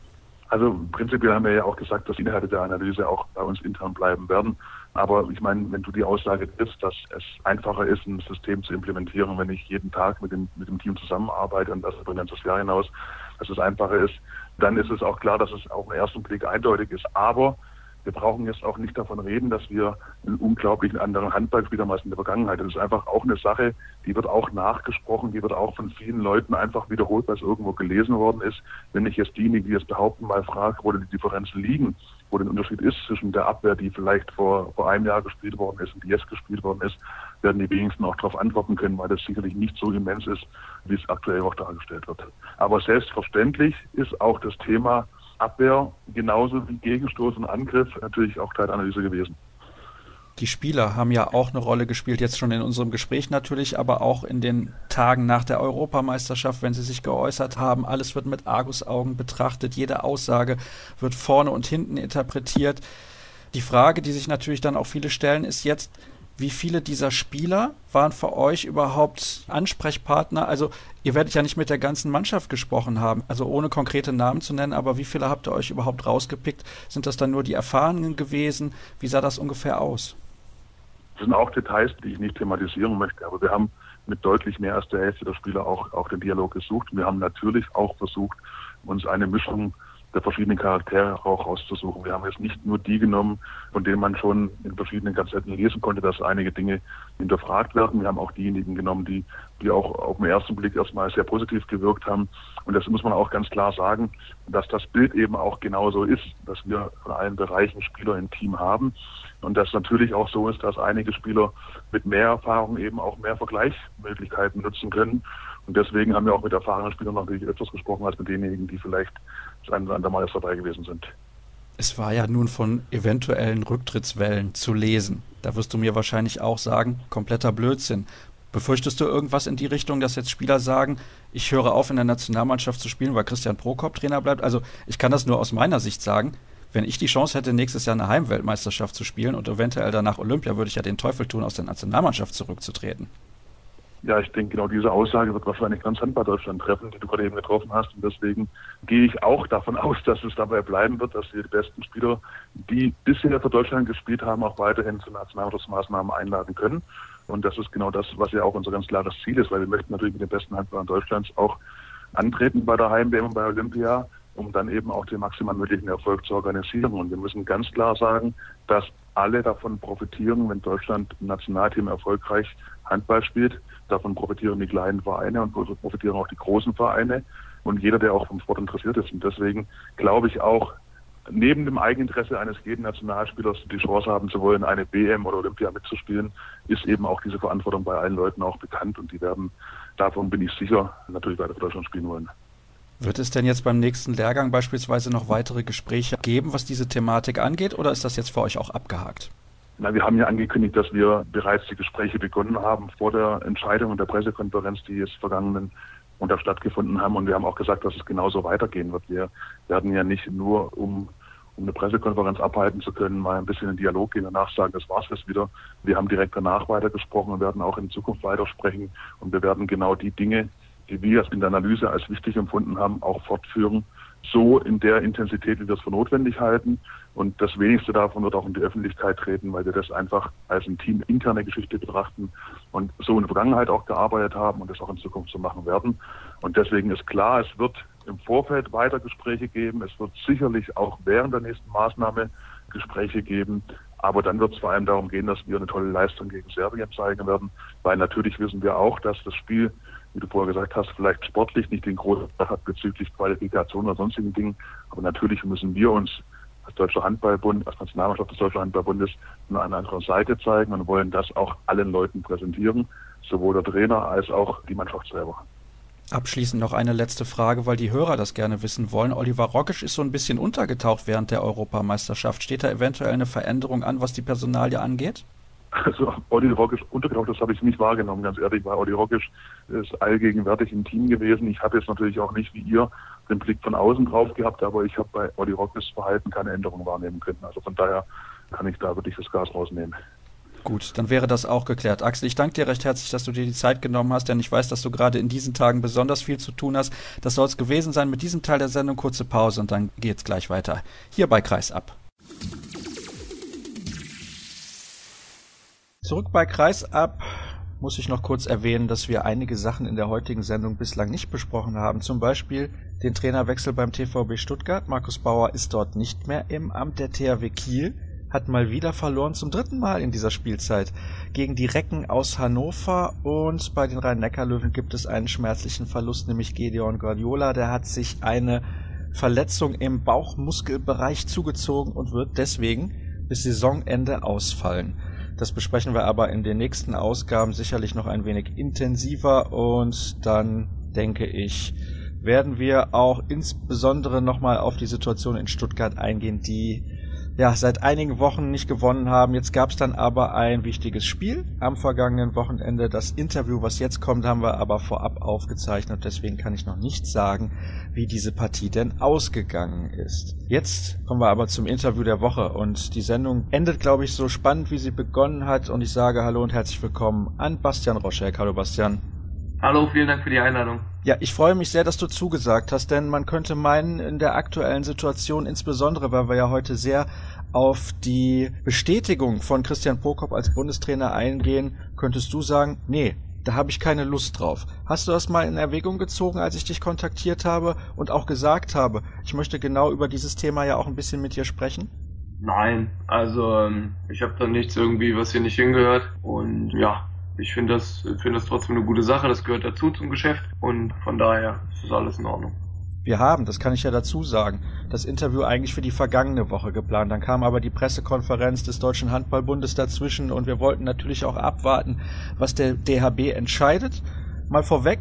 Also prinzipiell haben wir ja auch gesagt, dass Inhalte der Analyse auch bei uns intern bleiben werden. Aber ich meine, wenn du die Aussage triffst, dass es einfacher ist, ein System zu implementieren, wenn ich jeden Tag mit dem Team zusammenarbeite und das über ein ganzes Jahr hinaus, dass es einfacher ist, dann ist es auch klar, dass es auf den ersten Blick eindeutig ist. Aber wir brauchen jetzt auch nicht davon reden, dass wir einen unglaublichen anderen Handballspieler haben als in der Vergangenheit. Das ist einfach auch eine Sache, die wird auch nachgesprochen, die wird auch von vielen Leuten einfach wiederholt, was irgendwo gelesen worden ist. Wenn ich jetzt diejenigen, die es behaupten, mal frage, wo die Differenzen liegen, wo der Unterschied ist zwischen der Abwehr, die vielleicht vor einem Jahr gespielt worden ist und die jetzt gespielt worden ist, werden die wenigsten auch darauf antworten können, weil das sicherlich nicht so immens ist, wie es aktuell auch dargestellt wird. Aber selbstverständlich ist auch das Thema Abwehr genauso wie Gegenstoß und Angriff natürlich auch Teil der Analyse gewesen. Die Spieler haben ja auch eine Rolle gespielt, jetzt schon in unserem Gespräch natürlich, aber auch in den Tagen nach der Europameisterschaft, wenn sie sich geäußert haben. Alles wird mit Argusaugen betrachtet, jede Aussage wird vorne und hinten interpretiert. Die Frage, die sich natürlich dann auch viele stellen, ist jetzt, wie viele dieser Spieler waren für euch überhaupt Ansprechpartner? Also ihr werdet ja nicht mit der ganzen Mannschaft gesprochen haben, also ohne konkrete Namen zu nennen, aber wie viele habt ihr euch überhaupt rausgepickt? Sind das dann nur die Erfahrenen gewesen? Wie sah das ungefähr aus? Das sind auch Details, die ich nicht thematisieren möchte, aber wir haben mit deutlich mehr als der Hälfte der Spieler auch den Dialog gesucht. Wir haben natürlich auch versucht, uns eine Mischung der verschiedenen Charaktere auch rauszusuchen. Wir haben jetzt nicht nur die genommen, von denen man schon in verschiedenen Gazetten lesen konnte, dass einige Dinge hinterfragt werden. Wir haben auch diejenigen genommen, die auch auf den ersten Blick erstmal sehr positiv gewirkt haben. Und das muss man auch ganz klar sagen, dass das Bild eben auch genauso ist, dass wir von allen Bereichen Spieler im Team haben. Und dass natürlich auch so ist, dass einige Spieler mit mehr Erfahrung eben auch mehr Vergleichsmöglichkeiten nutzen können. Und deswegen haben wir auch mit erfahrenen Spielern natürlich öfters gesprochen, als mit denjenigen, die vielleicht das ein oder andere Mal erst dabei gewesen sind. Es war ja nun von eventuellen Rücktrittswellen zu lesen. Da wirst du mir wahrscheinlich auch sagen, kompletter Blödsinn. Befürchtest du irgendwas in die Richtung, dass jetzt Spieler sagen, ich höre auf, in der Nationalmannschaft zu spielen, weil Christian Prokop Trainer bleibt? Also ich kann das nur aus meiner Sicht sagen. Wenn ich die Chance hätte, nächstes Jahr eine Heimweltmeisterschaft zu spielen und eventuell danach Olympia, würde ich ja den Teufel tun, aus der Nationalmannschaft zurückzutreten. Ja, ich denke, genau diese Aussage wird wahrscheinlich ganz Handball Deutschland treffen, die du gerade eben getroffen hast. Und deswegen gehe ich auch davon aus, dass es dabei bleiben wird, dass wir die besten Spieler, die bisher für Deutschland gespielt haben, auch weiterhin zu Nationalmannschaftsmaßnahmen einladen können. Und das ist genau das, was ja auch unser ganz klares Ziel ist, weil wir möchten natürlich mit den besten Handballern Deutschlands auch antreten bei der Heim-WM und bei Olympia, um dann eben auch den maximal möglichen Erfolg zu organisieren. Und wir müssen ganz klar sagen, dass alle davon profitieren, wenn Deutschland im Nationalteam erfolgreich Handball spielt. Davon profitieren die kleinen Vereine und profitieren auch die großen Vereine und jeder, der auch vom Sport interessiert ist. Und deswegen glaube ich auch, neben dem Eigeninteresse eines jeden Nationalspielers die Chance haben zu wollen, eine WM oder Olympia mitzuspielen, ist eben auch diese Verantwortung bei allen Leuten auch bekannt. Und die werden, davon bin ich sicher, natürlich weiter für Deutschland spielen wollen. Wird es denn jetzt beim nächsten Lehrgang beispielsweise noch weitere Gespräche geben, was diese Thematik angeht, oder ist das jetzt für euch auch abgehakt? Na, wir haben ja angekündigt, dass wir bereits die Gespräche begonnen haben vor der Entscheidung und der Pressekonferenz, die jetzt vergangenen Montag stattgefunden haben. Und wir haben auch gesagt, dass es genauso weitergehen wird. Wir werden ja nicht nur, um eine Pressekonferenz abhalten zu können, mal ein bisschen in Dialog gehen, danach sagen, das war's jetzt wieder. Wir haben direkt danach weitergesprochen und werden auch in Zukunft weitersprechen. Und wir werden genau die Dinge, die wir in der Analyse als wichtig empfunden haben, auch fortführen, so in der Intensität, wie wir es für notwendig halten. Und das Wenigste davon wird auch in die Öffentlichkeit treten, weil wir das einfach als eine teaminterne Geschichte betrachten und so in der Vergangenheit auch gearbeitet haben und das auch in Zukunft so machen werden. Und deswegen ist klar, es wird im Vorfeld weiter Gespräche geben. Es wird sicherlich auch während der nächsten Maßnahme Gespräche geben. Aber dann wird es vor allem darum gehen, dass wir eine tolle Leistung gegen Serbien zeigen werden, weil natürlich wissen wir auch, dass das Spiel, wie du vorher gesagt hast, vielleicht sportlich nicht den großen Wert hat bezüglich Qualifikation oder sonstigen Dingen. Aber natürlich müssen wir uns als Deutscher Handballbund, als Nationalmannschaft des Deutschen Handballbundes an einer anderen Seite zeigen und wollen das auch allen Leuten präsentieren, sowohl der Trainer als auch die Mannschaft selber. Abschließend noch eine letzte Frage, weil die Hörer das gerne wissen wollen. Oliver Rogisch ist so ein bisschen untergetaucht während der Europameisterschaft. Steht da eventuell eine Veränderung an, was die Personalie angeht? Also Olli Rogisch untergetaucht, das habe ich nicht wahrgenommen, ganz ehrlich, weil Olli Rogisch ist allgegenwärtig im Team gewesen. Ich habe jetzt natürlich auch nicht, wie ihr, den Blick von außen drauf gehabt, aber ich habe bei Olli Rogischs Verhalten keine Änderung wahrnehmen können. Also von daher kann ich da wirklich das Gas rausnehmen. Gut, dann wäre das auch geklärt. Axel, ich danke dir recht herzlich, dass du dir die Zeit genommen hast, denn ich weiß, dass du gerade in diesen Tagen besonders viel zu tun hast. Das soll es gewesen sein mit diesem Teil der Sendung. Kurze Pause und dann geht's gleich weiter. Hier bei Kreisab. Zurück bei Kreisab muss ich noch kurz erwähnen, dass wir einige Sachen in der heutigen Sendung bislang nicht besprochen haben. Zum Beispiel den Trainerwechsel beim TVB Stuttgart. Markus Bauer ist dort nicht mehr im Amt. Der THW Kiel hat mal wieder verloren, zum 3. Mal in dieser Spielzeit, gegen die Recken aus Hannover. Und bei den Rhein-Neckar-Löwen gibt es einen schmerzlichen Verlust, nämlich Gedeon Guardiola. Der hat sich eine Verletzung im Bauchmuskelbereich zugezogen und wird deswegen bis Saisonende ausfallen. Das besprechen wir aber in den nächsten Ausgaben sicherlich noch ein wenig intensiver und dann, denke ich, werden wir auch insbesondere nochmal auf die Situation in Stuttgart eingehen, die ja seit einigen Wochen nicht gewonnen haben. Jetzt gab es dann aber ein wichtiges Spiel am vergangenen Wochenende. Das Interview, was jetzt kommt, haben wir aber vorab aufgezeichnet. Deswegen kann ich noch nicht sagen, wie diese Partie denn ausgegangen ist. Jetzt kommen wir aber zum Interview der Woche und die Sendung endet, glaube ich, so spannend, wie sie begonnen hat. Und ich sage Hallo und herzlich willkommen an Bastian Roschek. Hallo Bastian. Hallo, vielen Dank für die Einladung. Ja, ich freue mich sehr, dass du zugesagt hast, denn man könnte meinen, in der aktuellen Situation, insbesondere, weil wir ja heute sehr auf die Bestätigung von Christian Prokop als Bundestrainer eingehen, könntest du sagen, nee, da habe ich keine Lust drauf. Hast du das mal in Erwägung gezogen, als ich dich kontaktiert habe und auch gesagt habe, ich möchte genau über dieses Thema ja auch ein bisschen mit dir sprechen? Nein, also ich habe da nichts irgendwie, was hier nicht hingehört und ja, ich finde das trotzdem eine gute Sache, das gehört dazu zum Geschäft und von daher ist das alles in Ordnung. Wir haben, das kann ich ja dazu sagen, das Interview eigentlich für die vergangene Woche geplant. Dann kam aber die Pressekonferenz des Deutschen Handballbundes dazwischen und wir wollten natürlich auch abwarten, was der DHB entscheidet. Mal vorweg,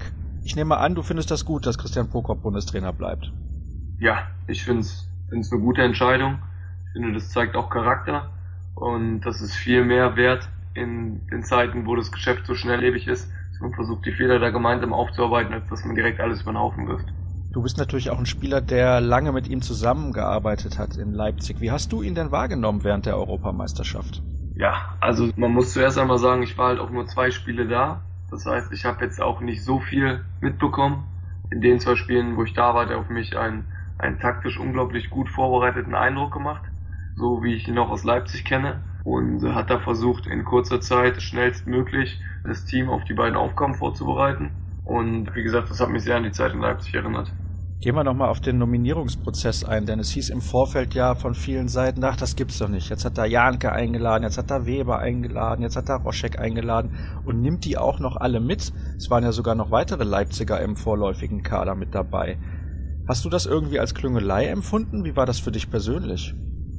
Ich nehme an, du findest das gut, dass Christian Prokop Bundestrainer bleibt. Ja, ich finde es eine gute Entscheidung. Ich finde, das zeigt auch Charakter und das ist viel mehr wert in den Zeiten, wo das Geschäft so schnelllebig ist, dass man versucht, die Fehler da gemeinsam aufzuarbeiten, als dass man direkt alles über den Haufen wirft. Du bist natürlich auch ein Spieler, der lange mit ihm zusammengearbeitet hat in Leipzig. Wie hast du ihn denn wahrgenommen während der Europameisterschaft? Ja, also man muss zuerst einmal sagen, ich war halt auch nur 2 Spiele da. Das heißt, ich habe jetzt auch nicht so viel mitbekommen. In den 2 Spielen, wo ich da war, hat er auf mich einen taktisch unglaublich gut vorbereiteten Eindruck gemacht, so wie ich ihn auch aus Leipzig kenne. Und hat da versucht, in kurzer Zeit schnellstmöglich das Team auf die beiden Aufgaben vorzubereiten. Und wie gesagt, das hat mich sehr an die Zeit in Leipzig erinnert. Gehen wir nochmal auf den Nominierungsprozess ein, denn es hieß im Vorfeld ja von vielen Seiten, ach, das gibt's doch nicht. Jetzt hat er Janke eingeladen, jetzt hat er Weber eingeladen, jetzt hat er Roschek eingeladen und nimmt die auch noch alle mit. Es waren ja sogar noch weitere Leipziger im vorläufigen Kader mit dabei. Hast du das irgendwie als Klüngelei empfunden? Wie war das für dich persönlich?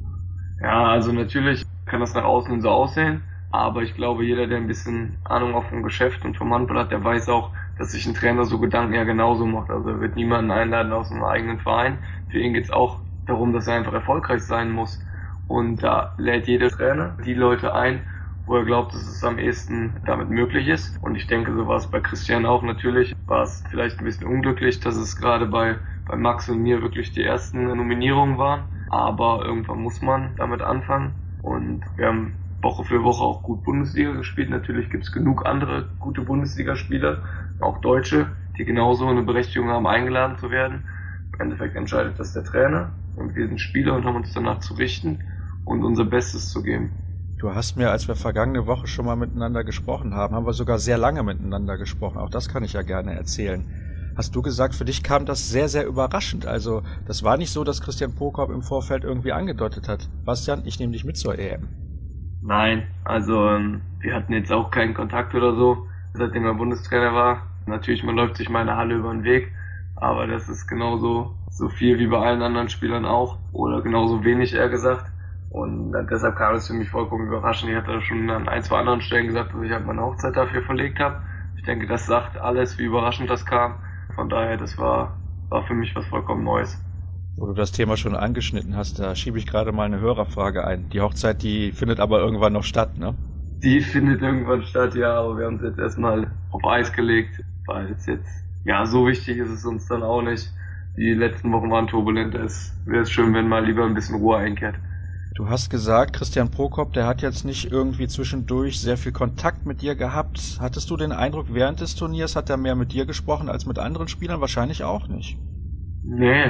Ja, also natürlich kann das nach außen so aussehen, aber ich glaube, jeder, der ein bisschen Ahnung auch vom Geschäft und vom Handball hat, der weiß auch, dass sich ein Trainer so Gedanken ja genauso macht. Also er wird niemanden einladen aus einem eigenen Verein. Für ihn geht's auch darum, dass er einfach erfolgreich sein muss. Und da lädt jeder Trainer die Leute ein, wo er glaubt, dass es am ehesten damit möglich ist. Und ich denke, so war es bei Christian auch. Natürlich war es vielleicht ein bisschen unglücklich, dass es gerade bei Max und mir wirklich die ersten Nominierungen waren. Aber irgendwann muss man damit anfangen. Und wir haben Woche für Woche auch gut Bundesliga gespielt. Natürlich gibt's genug andere gute Bundesligaspieler, auch Deutsche, die genauso eine Berechtigung haben, eingeladen zu werden. Im Endeffekt entscheidet das der Trainer und wir sind Spieler und haben uns danach zu richten und unser Bestes zu geben. Du hast mir, als wir vergangene Woche schon mal miteinander gesprochen haben wir sogar sehr lange miteinander gesprochen. Auch das kann ich ja gerne erzählen. Hast du gesagt, für dich kam das sehr, sehr überraschend. Also das war nicht so, dass Christian Prokop im Vorfeld irgendwie angedeutet hat. Bastian, ich nehme dich mit zur EM. Nein, also wir hatten jetzt auch keinen Kontakt oder so, seitdem er Bundestrainer war. Natürlich, man läuft sich mal in der Halle über den Weg, aber das ist genauso so viel wie bei allen anderen Spielern auch oder genauso wenig, eher gesagt. Und deshalb kam es für mich vollkommen überraschend. Ich hatte schon an 1, 2 anderen Stellen gesagt, dass ich halt meine Hochzeit dafür verlegt habe. Ich denke, das sagt alles, wie überraschend das kam. Von daher, das war für mich was vollkommen Neues. Wo du das Thema schon angeschnitten hast, da schiebe ich gerade mal eine Hörerfrage ein. Die Hochzeit, die findet aber irgendwann noch statt, ne? Die findet irgendwann statt, ja, aber wir haben es jetzt erstmal auf Eis gelegt, weil es jetzt, ja, so wichtig ist es uns dann auch nicht. Die letzten Wochen waren turbulent, es wäre schön, wenn mal lieber ein bisschen Ruhe einkehrt. Du hast gesagt, Christian Prokop, der hat jetzt nicht irgendwie zwischendurch sehr viel Kontakt mit dir gehabt. Hattest du den Eindruck, während des Turniers hat er mehr mit dir gesprochen als mit anderen Spielern? Wahrscheinlich auch nicht. Nee,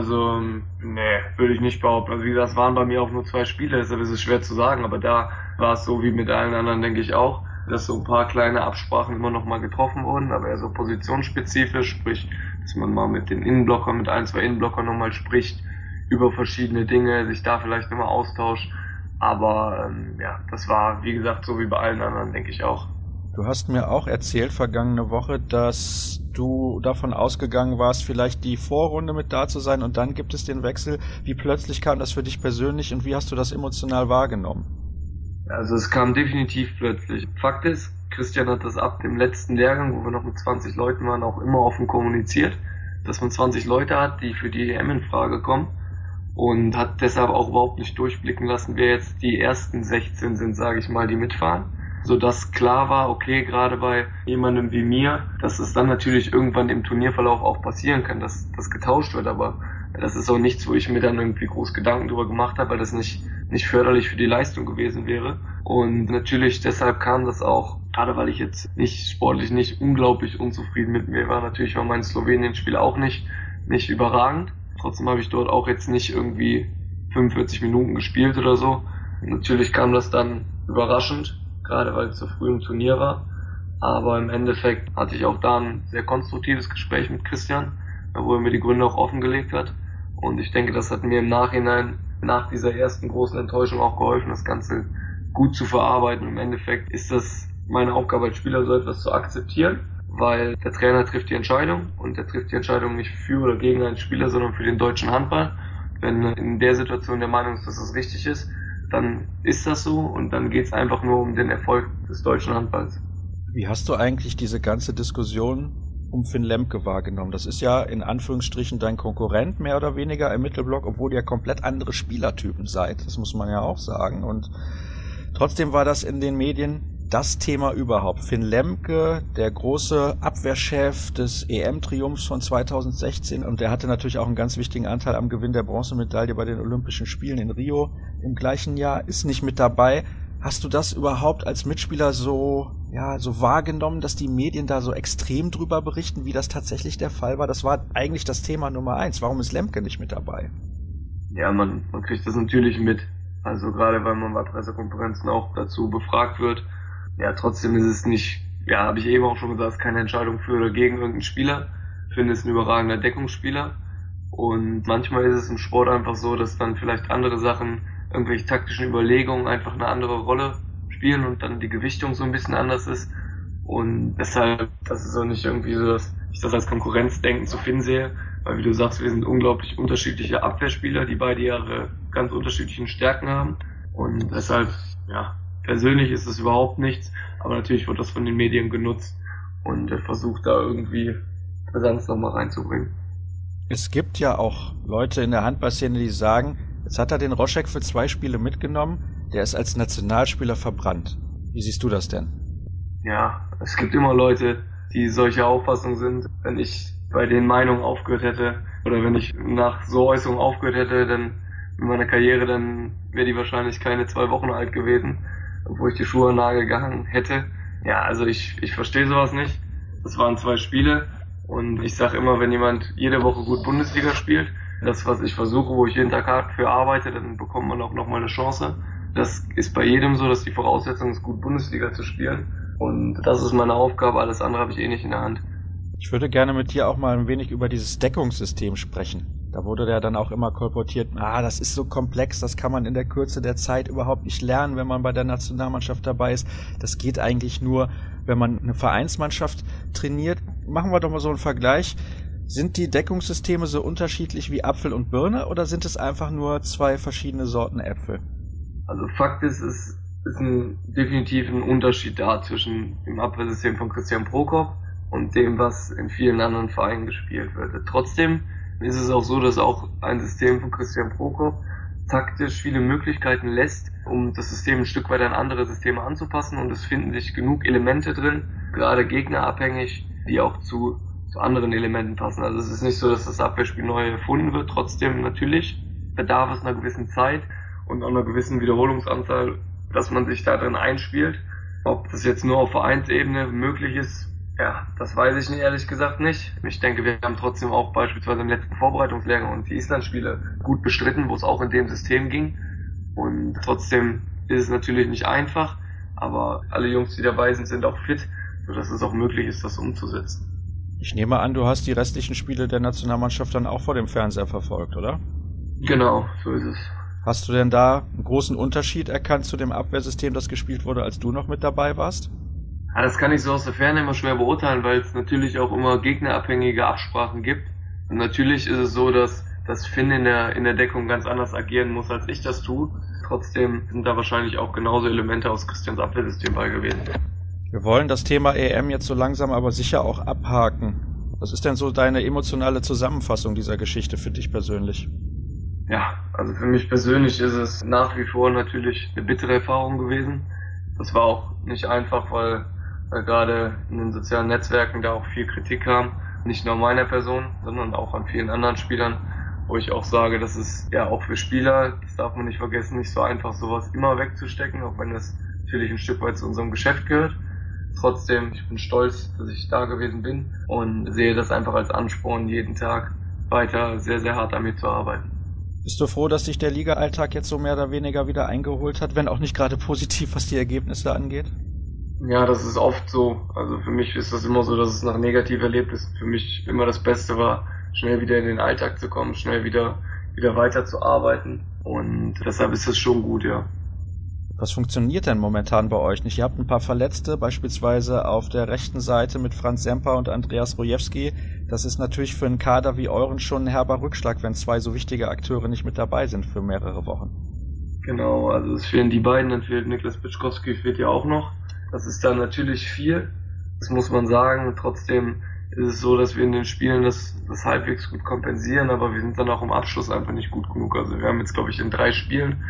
würde ich nicht behaupten. Also wie gesagt, es waren bei mir auch nur 2 Spiele, deshalb ist es schwer zu sagen, aber da war es so wie mit allen anderen, denke ich auch, dass so ein paar kleine Absprachen immer noch mal getroffen wurden, aber eher so positionsspezifisch, sprich, dass man mal mit den Innenblockern, mit 1, 2 Innenblockern nochmal spricht, über verschiedene Dinge, sich da vielleicht nochmal austauscht, aber das war, wie gesagt, so wie bei allen anderen, denke ich auch. Du hast mir auch erzählt vergangene Woche, dass du davon ausgegangen warst, vielleicht die Vorrunde mit da zu sein und dann gibt es den Wechsel. Wie plötzlich kam das für dich persönlich und wie hast du das emotional wahrgenommen? Also es kam definitiv plötzlich. Fakt ist, Christian hat das ab dem letzten Lehrgang, wo wir noch mit 20 Leuten waren, auch immer offen kommuniziert, dass man 20 Leute hat, die für die EM in Frage kommen und hat deshalb auch überhaupt nicht durchblicken lassen, wer jetzt die ersten 16 sind, sage ich mal, die mitfahren. Sodass klar war, okay, gerade bei jemandem wie mir, dass es dann natürlich irgendwann im Turnierverlauf auch passieren kann, dass das getauscht wird, aber das ist auch nichts, wo ich mir dann irgendwie groß Gedanken drüber gemacht habe, weil das nicht förderlich für die Leistung gewesen wäre. Und natürlich deshalb kam das auch, gerade weil ich jetzt sportlich nicht unglaublich unzufrieden mit mir war. Natürlich war mein Slowenien-Spiel auch nicht überragend. Trotzdem habe ich dort auch jetzt nicht irgendwie 45 Minuten gespielt oder so. Natürlich kam das dann überraschend, gerade weil es so früh im Turnier war. Aber im Endeffekt hatte ich auch da ein sehr konstruktives Gespräch mit Christian, wo er mir die Gründe auch offengelegt hat. Und ich denke, das hat mir im Nachhinein, nach dieser ersten großen Enttäuschung auch geholfen, das Ganze gut zu verarbeiten. Im Endeffekt ist das meine Aufgabe als Spieler, so etwas zu akzeptieren, weil der Trainer trifft die Entscheidung und er trifft die Entscheidung nicht für oder gegen einen Spieler, sondern für den deutschen Handball. Wenn er in der Situation der Meinung ist, dass es richtig ist, dann ist das so und dann geht es einfach nur um den Erfolg des deutschen Handballs. Wie hast du eigentlich diese ganze Diskussion um Finn Lemke wahrgenommen? Das ist ja in Anführungsstrichen dein Konkurrent mehr oder weniger im Mittelblock, obwohl ihr komplett andere Spielertypen seid. Das muss man ja auch sagen. Und trotzdem war das in den Medien das Thema überhaupt. Finn Lemke, der große Abwehrchef des EM-Triumphs von 2016, und der hatte natürlich auch einen ganz wichtigen Anteil am Gewinn der Bronzemedaille bei den Olympischen Spielen in Rio im gleichen Jahr, ist nicht mit dabei. Hast du das überhaupt als Mitspieler so wahrgenommen, dass die Medien da so extrem drüber berichten, wie das tatsächlich der Fall war? Das war eigentlich das Thema Nummer 1. Warum ist Lemke nicht mit dabei? Ja, man kriegt das natürlich mit. Also gerade weil man bei Pressekonferenzen auch dazu befragt wird. Ja, trotzdem ist es nicht, habe ich eben auch schon gesagt, keine Entscheidung für oder gegen irgendeinen Spieler. Ich finde es ein überragender Deckungsspieler. Und manchmal ist es im Sport einfach so, dass dann vielleicht andere Sachen, irgendwelche taktischen Überlegungen einfach eine andere Rolle spielen und dann die Gewichtung so ein bisschen anders ist. Und deshalb, das ist auch nicht irgendwie so, dass ich das als Konkurrenzdenken zu Finn sehe. Weil wie du sagst, wir sind unglaublich unterschiedliche Abwehrspieler, die beide ihre ganz unterschiedlichen Stärken haben. Und deshalb, persönlich ist es überhaupt nichts, aber natürlich wird das von den Medien genutzt und versucht da irgendwie Präsenz nochmal reinzubringen. Es gibt ja auch Leute in der Handballszene, die sagen, jetzt hat er den Roschek für 2 Spiele mitgenommen, der ist als Nationalspieler verbrannt. Wie siehst du das denn? Ja, es gibt immer Leute, die solcher Auffassung sind. Wenn ich bei den Meinungen aufgehört hätte oder wenn ich nach so Äußerungen aufgehört hätte, dann in meiner Karriere, dann wäre die wahrscheinlich keine 2 Wochen alt gewesen, wo ich die Schuhe an den Nagel gehangen hätte. Ja, also ich verstehe sowas nicht. Das waren 2 Spiele und ich sage immer, wenn jemand jede Woche gut Bundesliga spielt, das, was ich versuche, wo ich jeden Tag hart für arbeite, dann bekommt man auch nochmal eine Chance. Das ist bei jedem so, dass die Voraussetzung ist, gut Bundesliga zu spielen. Und das ist meine Aufgabe, alles andere habe ich nicht in der Hand. Ich würde gerne mit dir auch mal ein wenig über dieses Deckungssystem sprechen. Da wurde ja dann auch immer kolportiert, das ist so komplex, das kann man in der Kürze der Zeit überhaupt nicht lernen, wenn man bei der Nationalmannschaft dabei ist. Das geht eigentlich nur, wenn man eine Vereinsmannschaft trainiert. Machen wir doch mal so einen Vergleich. Sind die Deckungssysteme so unterschiedlich wie Apfel und Birne oder sind es einfach nur 2 verschiedene Sorten Äpfel? Also Fakt ist, es ist definitiv ein Unterschied da zwischen dem Abwehrsystem von Christian Prokop und dem, was in vielen anderen Vereinen gespielt wird. Trotzdem ist es auch so, dass auch ein System von Christian Prokop taktisch viele Möglichkeiten lässt, um das System ein Stück weit an andere Systeme anzupassen, und es finden sich genug Elemente drin, gerade gegnerabhängig, die auch zu anderen Elementen passen. Also es ist nicht so, dass das Abwehrspiel neu erfunden wird. Trotzdem natürlich bedarf es einer gewissen Zeit und einer gewissen Wiederholungsanzahl, dass man sich da drin einspielt. Ob das jetzt nur auf Vereinsebene möglich ist, das weiß ich ehrlich gesagt nicht. Ich denke, wir haben trotzdem auch beispielsweise im letzten Vorbereitungslehrgang und die Island-Spiele gut bestritten, wo es auch in dem System ging. Und trotzdem ist es natürlich nicht einfach, aber alle Jungs, die dabei sind, sind auch fit, sodass es auch möglich ist, das umzusetzen. Ich nehme an, du hast die restlichen Spiele der Nationalmannschaft dann auch vor dem Fernseher verfolgt, oder? Genau, so ist es. Hast du denn da einen großen Unterschied erkannt zu dem Abwehrsystem, das gespielt wurde, als du noch mit dabei warst? Ja, das kann ich so aus der Ferne immer schwer beurteilen, weil es natürlich auch immer gegnerabhängige Absprachen gibt. Und natürlich ist es so, dass Finn in der Deckung ganz anders agieren muss, als ich das tue. Trotzdem sind da wahrscheinlich auch genauso Elemente aus Christians Abwehrsystem bei gewesen. Wir wollen das Thema EM jetzt so langsam aber sicher auch abhaken. Was ist denn so deine emotionale Zusammenfassung dieser Geschichte für dich persönlich? Ja, also für mich persönlich ist es nach wie vor natürlich eine bittere Erfahrung gewesen. Das war auch nicht einfach, weil gerade in den sozialen Netzwerken da auch viel Kritik kam. Nicht nur an meiner Person, sondern auch an vielen anderen Spielern, wo ich auch sage, das ist ja auch für Spieler, das darf man nicht vergessen, nicht so einfach, sowas immer wegzustecken, auch wenn das natürlich ein Stück weit zu unserem Geschäft gehört. Trotzdem, ich bin stolz, dass ich da gewesen bin und sehe das einfach als Ansporn, jeden Tag weiter sehr, sehr hart an mir zu arbeiten. Bist du froh, dass sich der Liga-Alltag jetzt so mehr oder weniger wieder eingeholt hat, wenn auch nicht gerade positiv, was die Ergebnisse angeht? Ja, das ist oft so. Also für mich ist das immer so, dass es nach Negativerlebnissen für mich immer das Beste war, schnell wieder in den Alltag zu kommen, schnell wieder weiter zu arbeiten. Und deshalb ist es schon gut, ja. Was funktioniert denn momentan bei euch nicht? Ihr habt ein paar Verletzte, beispielsweise auf der rechten Seite mit Franz Semper und Andreas Rojewski. Das ist natürlich für einen Kader wie euren schon ein herber Rückschlag, wenn 2 so wichtige Akteure nicht mit dabei sind für mehrere Wochen. Genau, also es fehlen die beiden, dann fehlt Niklas Bitschkowski, fehlt ja auch noch. Das ist dann natürlich viel, das muss man sagen. Trotzdem ist es so, dass wir in den Spielen das halbwegs gut kompensieren, aber wir sind dann auch im Abschluss einfach nicht gut genug. Also wir haben jetzt, glaube ich, in 3 Spielen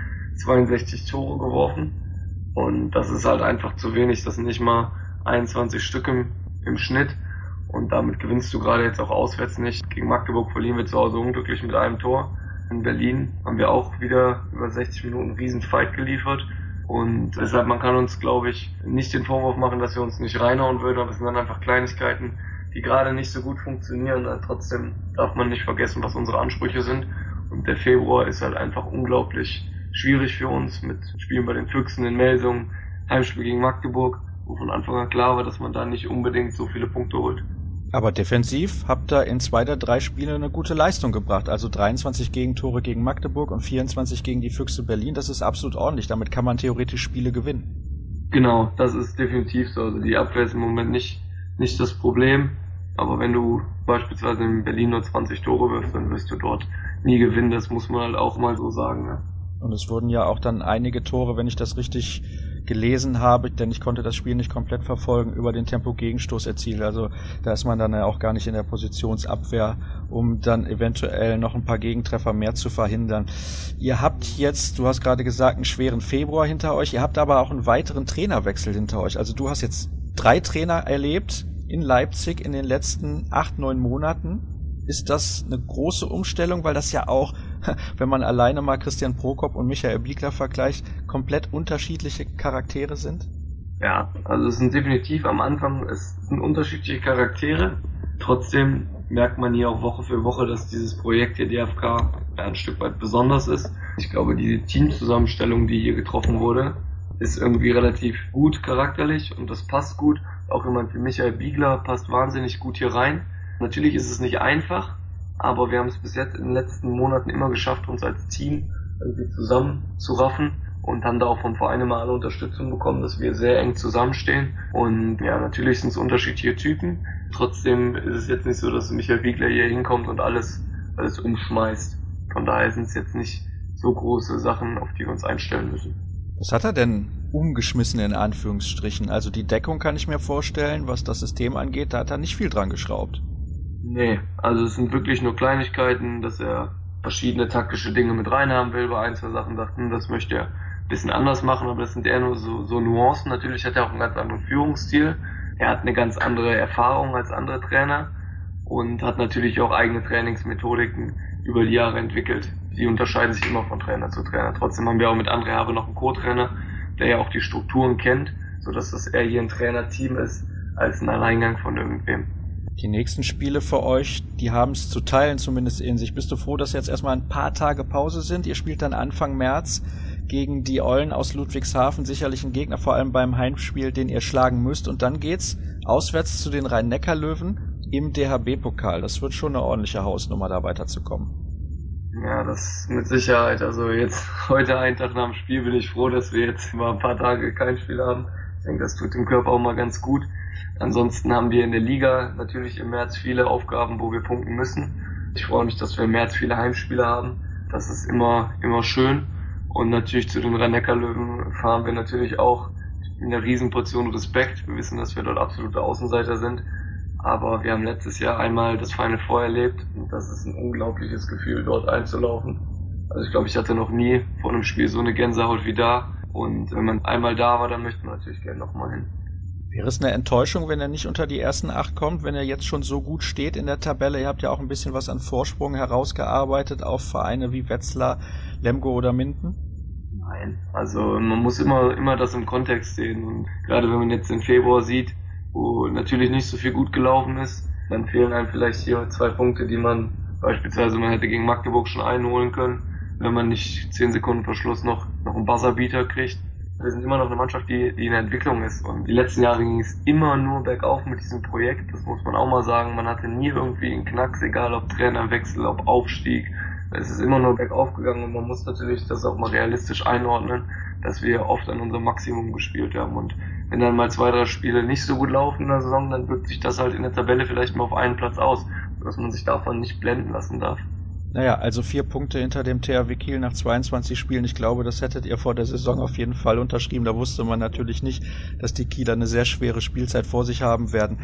62 Tore geworfen und das ist halt einfach zu wenig. Das sind nicht mal 21 Stück im Schnitt und damit gewinnst du gerade jetzt auch auswärts nicht. Gegen Magdeburg verlieren wir zu Hause unglücklich mit einem Tor. In Berlin haben wir auch wieder über 60 Minuten einen riesen Fight geliefert. Und deshalb, man kann uns, glaube ich, nicht den Vorwurf machen, dass wir uns nicht reinhauen würden, aber es sind dann einfach Kleinigkeiten, die gerade nicht so gut funktionieren. Trotzdem darf man nicht vergessen, was unsere Ansprüche sind. Und der Februar ist halt einfach unglaublich schwierig für uns mit Spielen bei den Füchsen in Melsungen, Heimspiel gegen Magdeburg, wo von Anfang an klar war, dass man da nicht unbedingt so viele Punkte holt. Aber defensiv habt ihr in 2 der 3 Spiele eine gute Leistung gebracht. Also 23 Gegentore gegen Magdeburg und 24 gegen die Füchse Berlin. Das ist absolut ordentlich. Damit kann man theoretisch Spiele gewinnen. Genau, das ist definitiv so. Also die Abwehr ist im Moment nicht das Problem. Aber wenn du beispielsweise in Berlin nur 20 Tore wirfst, dann wirst du dort nie gewinnen. Das muss man halt auch mal so sagen. Ja. Und es wurden ja auch dann einige Tore, wenn ich das richtig gelesen habe, denn ich konnte das Spiel nicht komplett verfolgen, über den Tempo-Gegenstoß erzielt. Also da ist man dann ja auch gar nicht in der Positionsabwehr, um dann eventuell noch ein paar Gegentreffer mehr zu verhindern. Ihr habt jetzt, du hast gerade gesagt, einen schweren Februar hinter euch, ihr habt aber auch einen weiteren Trainerwechsel hinter euch. Also du hast jetzt 3 Trainer erlebt in Leipzig in den letzten 8-9 Monaten. Ist das eine große Umstellung, weil das ja auch, wenn man alleine mal Christian Prokop und Michael Biegler vergleicht, komplett unterschiedliche Charaktere sind? Ja, also es sind definitiv am Anfang, es sind unterschiedliche Charaktere. Trotzdem merkt man hier auch Woche für Woche, dass dieses Projekt hier DFK ein Stück weit besonders ist. Ich glaube, die Teamzusammenstellung, die hier getroffen wurde, ist irgendwie relativ gut charakterlich und das passt gut. Auch jemand wie Michael Biegler passt wahnsinnig gut hier rein. Natürlich ist es nicht einfach, aber wir haben es bis jetzt in den letzten Monaten immer geschafft, uns als Team irgendwie zusammenzuraffen und haben da auch vom Verein immer alle Unterstützung bekommen, dass wir sehr eng zusammenstehen. Und ja, natürlich sind es unterschiedliche Typen. Trotzdem ist es jetzt nicht so, dass Michael Biegler hier hinkommt und alles umschmeißt. Von daher sind es jetzt nicht so große Sachen, auf die wir uns einstellen müssen. Was hat er denn umgeschmissen in Anführungsstrichen? Also die Deckung kann ich mir vorstellen, was das System angeht, da hat er nicht viel dran geschraubt. Nee, also es sind wirklich nur Kleinigkeiten, dass er verschiedene taktische Dinge mit reinhaben will. Bei 1, 2 Sachen sagt, das möchte er ein bisschen anders machen, aber das sind eher nur so Nuancen. Natürlich hat er auch einen ganz anderen Führungsstil. Er hat eine ganz andere Erfahrung als andere Trainer und hat natürlich auch eigene Trainingsmethodiken über die Jahre entwickelt. Die unterscheiden sich immer von Trainer zu Trainer. Trotzdem haben wir auch mit André Habe noch einen Co-Trainer, der ja auch die Strukturen kennt, sodass das eher hier ein Trainerteam ist, als ein Alleingang von irgendwem. Die nächsten Spiele für euch, die haben es zu teilen zumindest in sich. Bist du froh, dass jetzt erstmal ein paar Tage Pause sind? Ihr spielt dann Anfang März gegen die Eulen aus Ludwigshafen, sicherlich ein Gegner, vor allem beim Heimspiel, den ihr schlagen müsst. Und dann geht's auswärts zu den Rhein-Neckar-Löwen im DHB-Pokal. Das wird schon eine ordentliche Hausnummer, da weiterzukommen. Ja, das mit Sicherheit. Also jetzt heute einen Tag nach dem Spiel bin ich froh, dass wir jetzt mal ein paar Tage kein Spiel haben. Ich denke, das tut dem Körper auch mal ganz gut. Ansonsten haben wir in der Liga natürlich im März viele Aufgaben, wo wir punkten müssen. Ich freue mich, dass wir im März viele Heimspiele haben. Das ist immer schön. Und natürlich zu den Rhein-Neckar-Löwen fahren wir natürlich auch in einer Riesenportion Respekt. Wir wissen, dass wir dort absolute Außenseiter sind. Aber wir haben letztes Jahr einmal das Final Four erlebt. Und das ist ein unglaubliches Gefühl, dort einzulaufen. Also ich glaube, ich hatte noch nie vor einem Spiel so eine Gänsehaut wie da. Und wenn man einmal da war, dann möchte man natürlich gerne nochmal hin. Wäre es eine Enttäuschung, wenn er nicht unter die ersten 8 kommt, wenn er jetzt schon so gut steht in der Tabelle? Ihr habt ja auch ein bisschen was an Vorsprung herausgearbeitet auf Vereine wie Wetzlar, Lemgo oder Minden? Nein, also man muss immer das im Kontext sehen. Und gerade wenn man jetzt den Februar sieht, wo natürlich nicht so viel gut gelaufen ist, dann fehlen einem vielleicht hier 2 Punkte, die man beispielsweise, man hätte gegen Magdeburg schon einholen können, wenn man nicht 10 Sekunden vor Schluss noch einen Buzzerbeater kriegt. Wir sind immer noch eine Mannschaft, die in der Entwicklung ist. Und die letzten Jahre ging es immer nur bergauf mit diesem Projekt. Das muss man auch mal sagen. Man hatte nie irgendwie einen Knacks, egal ob Trainerwechsel, ob Aufstieg. Es ist immer nur bergauf gegangen und man muss natürlich das auch mal realistisch einordnen, dass wir oft an unserem Maximum gespielt haben. Und wenn dann mal 2, 3 Spiele nicht so gut laufen in der Saison, dann wirkt sich das halt in der Tabelle vielleicht mal auf einen Platz aus, sodass man sich davon nicht blenden lassen darf. Naja, also 4 Punkte hinter dem THW Kiel nach 22 Spielen. Ich glaube, das hättet ihr vor der Saison auf jeden Fall unterschrieben. Da wusste man natürlich nicht, dass die Kieler eine sehr schwere Spielzeit vor sich haben werden.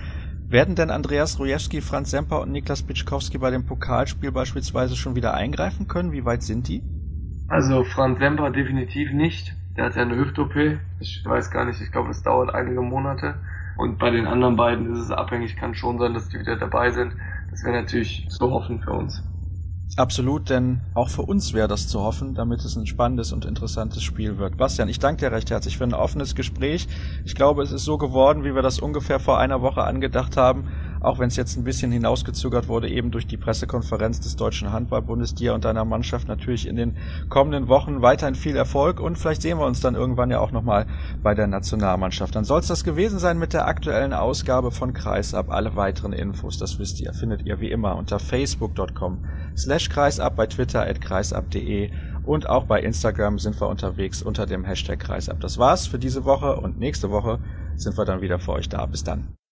Werden denn Andreas Rojewski, Franz Semper und Niklas Bitschkowski bei dem Pokalspiel beispielsweise schon wieder eingreifen können? Wie weit sind die? Also Franz Semper definitiv nicht. Der hat ja eine Hüft-OP. Ich weiß gar nicht, ich glaube, es dauert einige Monate. Und bei den anderen beiden ist es abhängig, kann schon sein, dass die wieder dabei sind. Das wäre natürlich zu hoffen für uns. Absolut, denn auch für uns wäre das zu hoffen, damit es ein spannendes und interessantes Spiel wird. Bastian, ich danke dir recht herzlich für ein offenes Gespräch. Ich glaube, es ist so geworden, wie wir das ungefähr vor einer Woche angedacht haben, auch wenn es jetzt ein bisschen hinausgezögert wurde, eben durch die Pressekonferenz des Deutschen Handballbundes. Dir und deiner Mannschaft natürlich in den kommenden Wochen weiterhin viel Erfolg und vielleicht sehen wir uns dann irgendwann ja auch nochmal bei der Nationalmannschaft. Dann soll es das gewesen sein mit der aktuellen Ausgabe von Kreisab. Alle weiteren Infos, das wisst ihr, findet ihr wie immer unter facebook.com/kreisab, bei Twitter @kreisab.de und auch bei Instagram sind wir unterwegs unter dem Hashtag Kreisab. Das war's für diese Woche und nächste Woche sind wir dann wieder für euch da. Bis dann.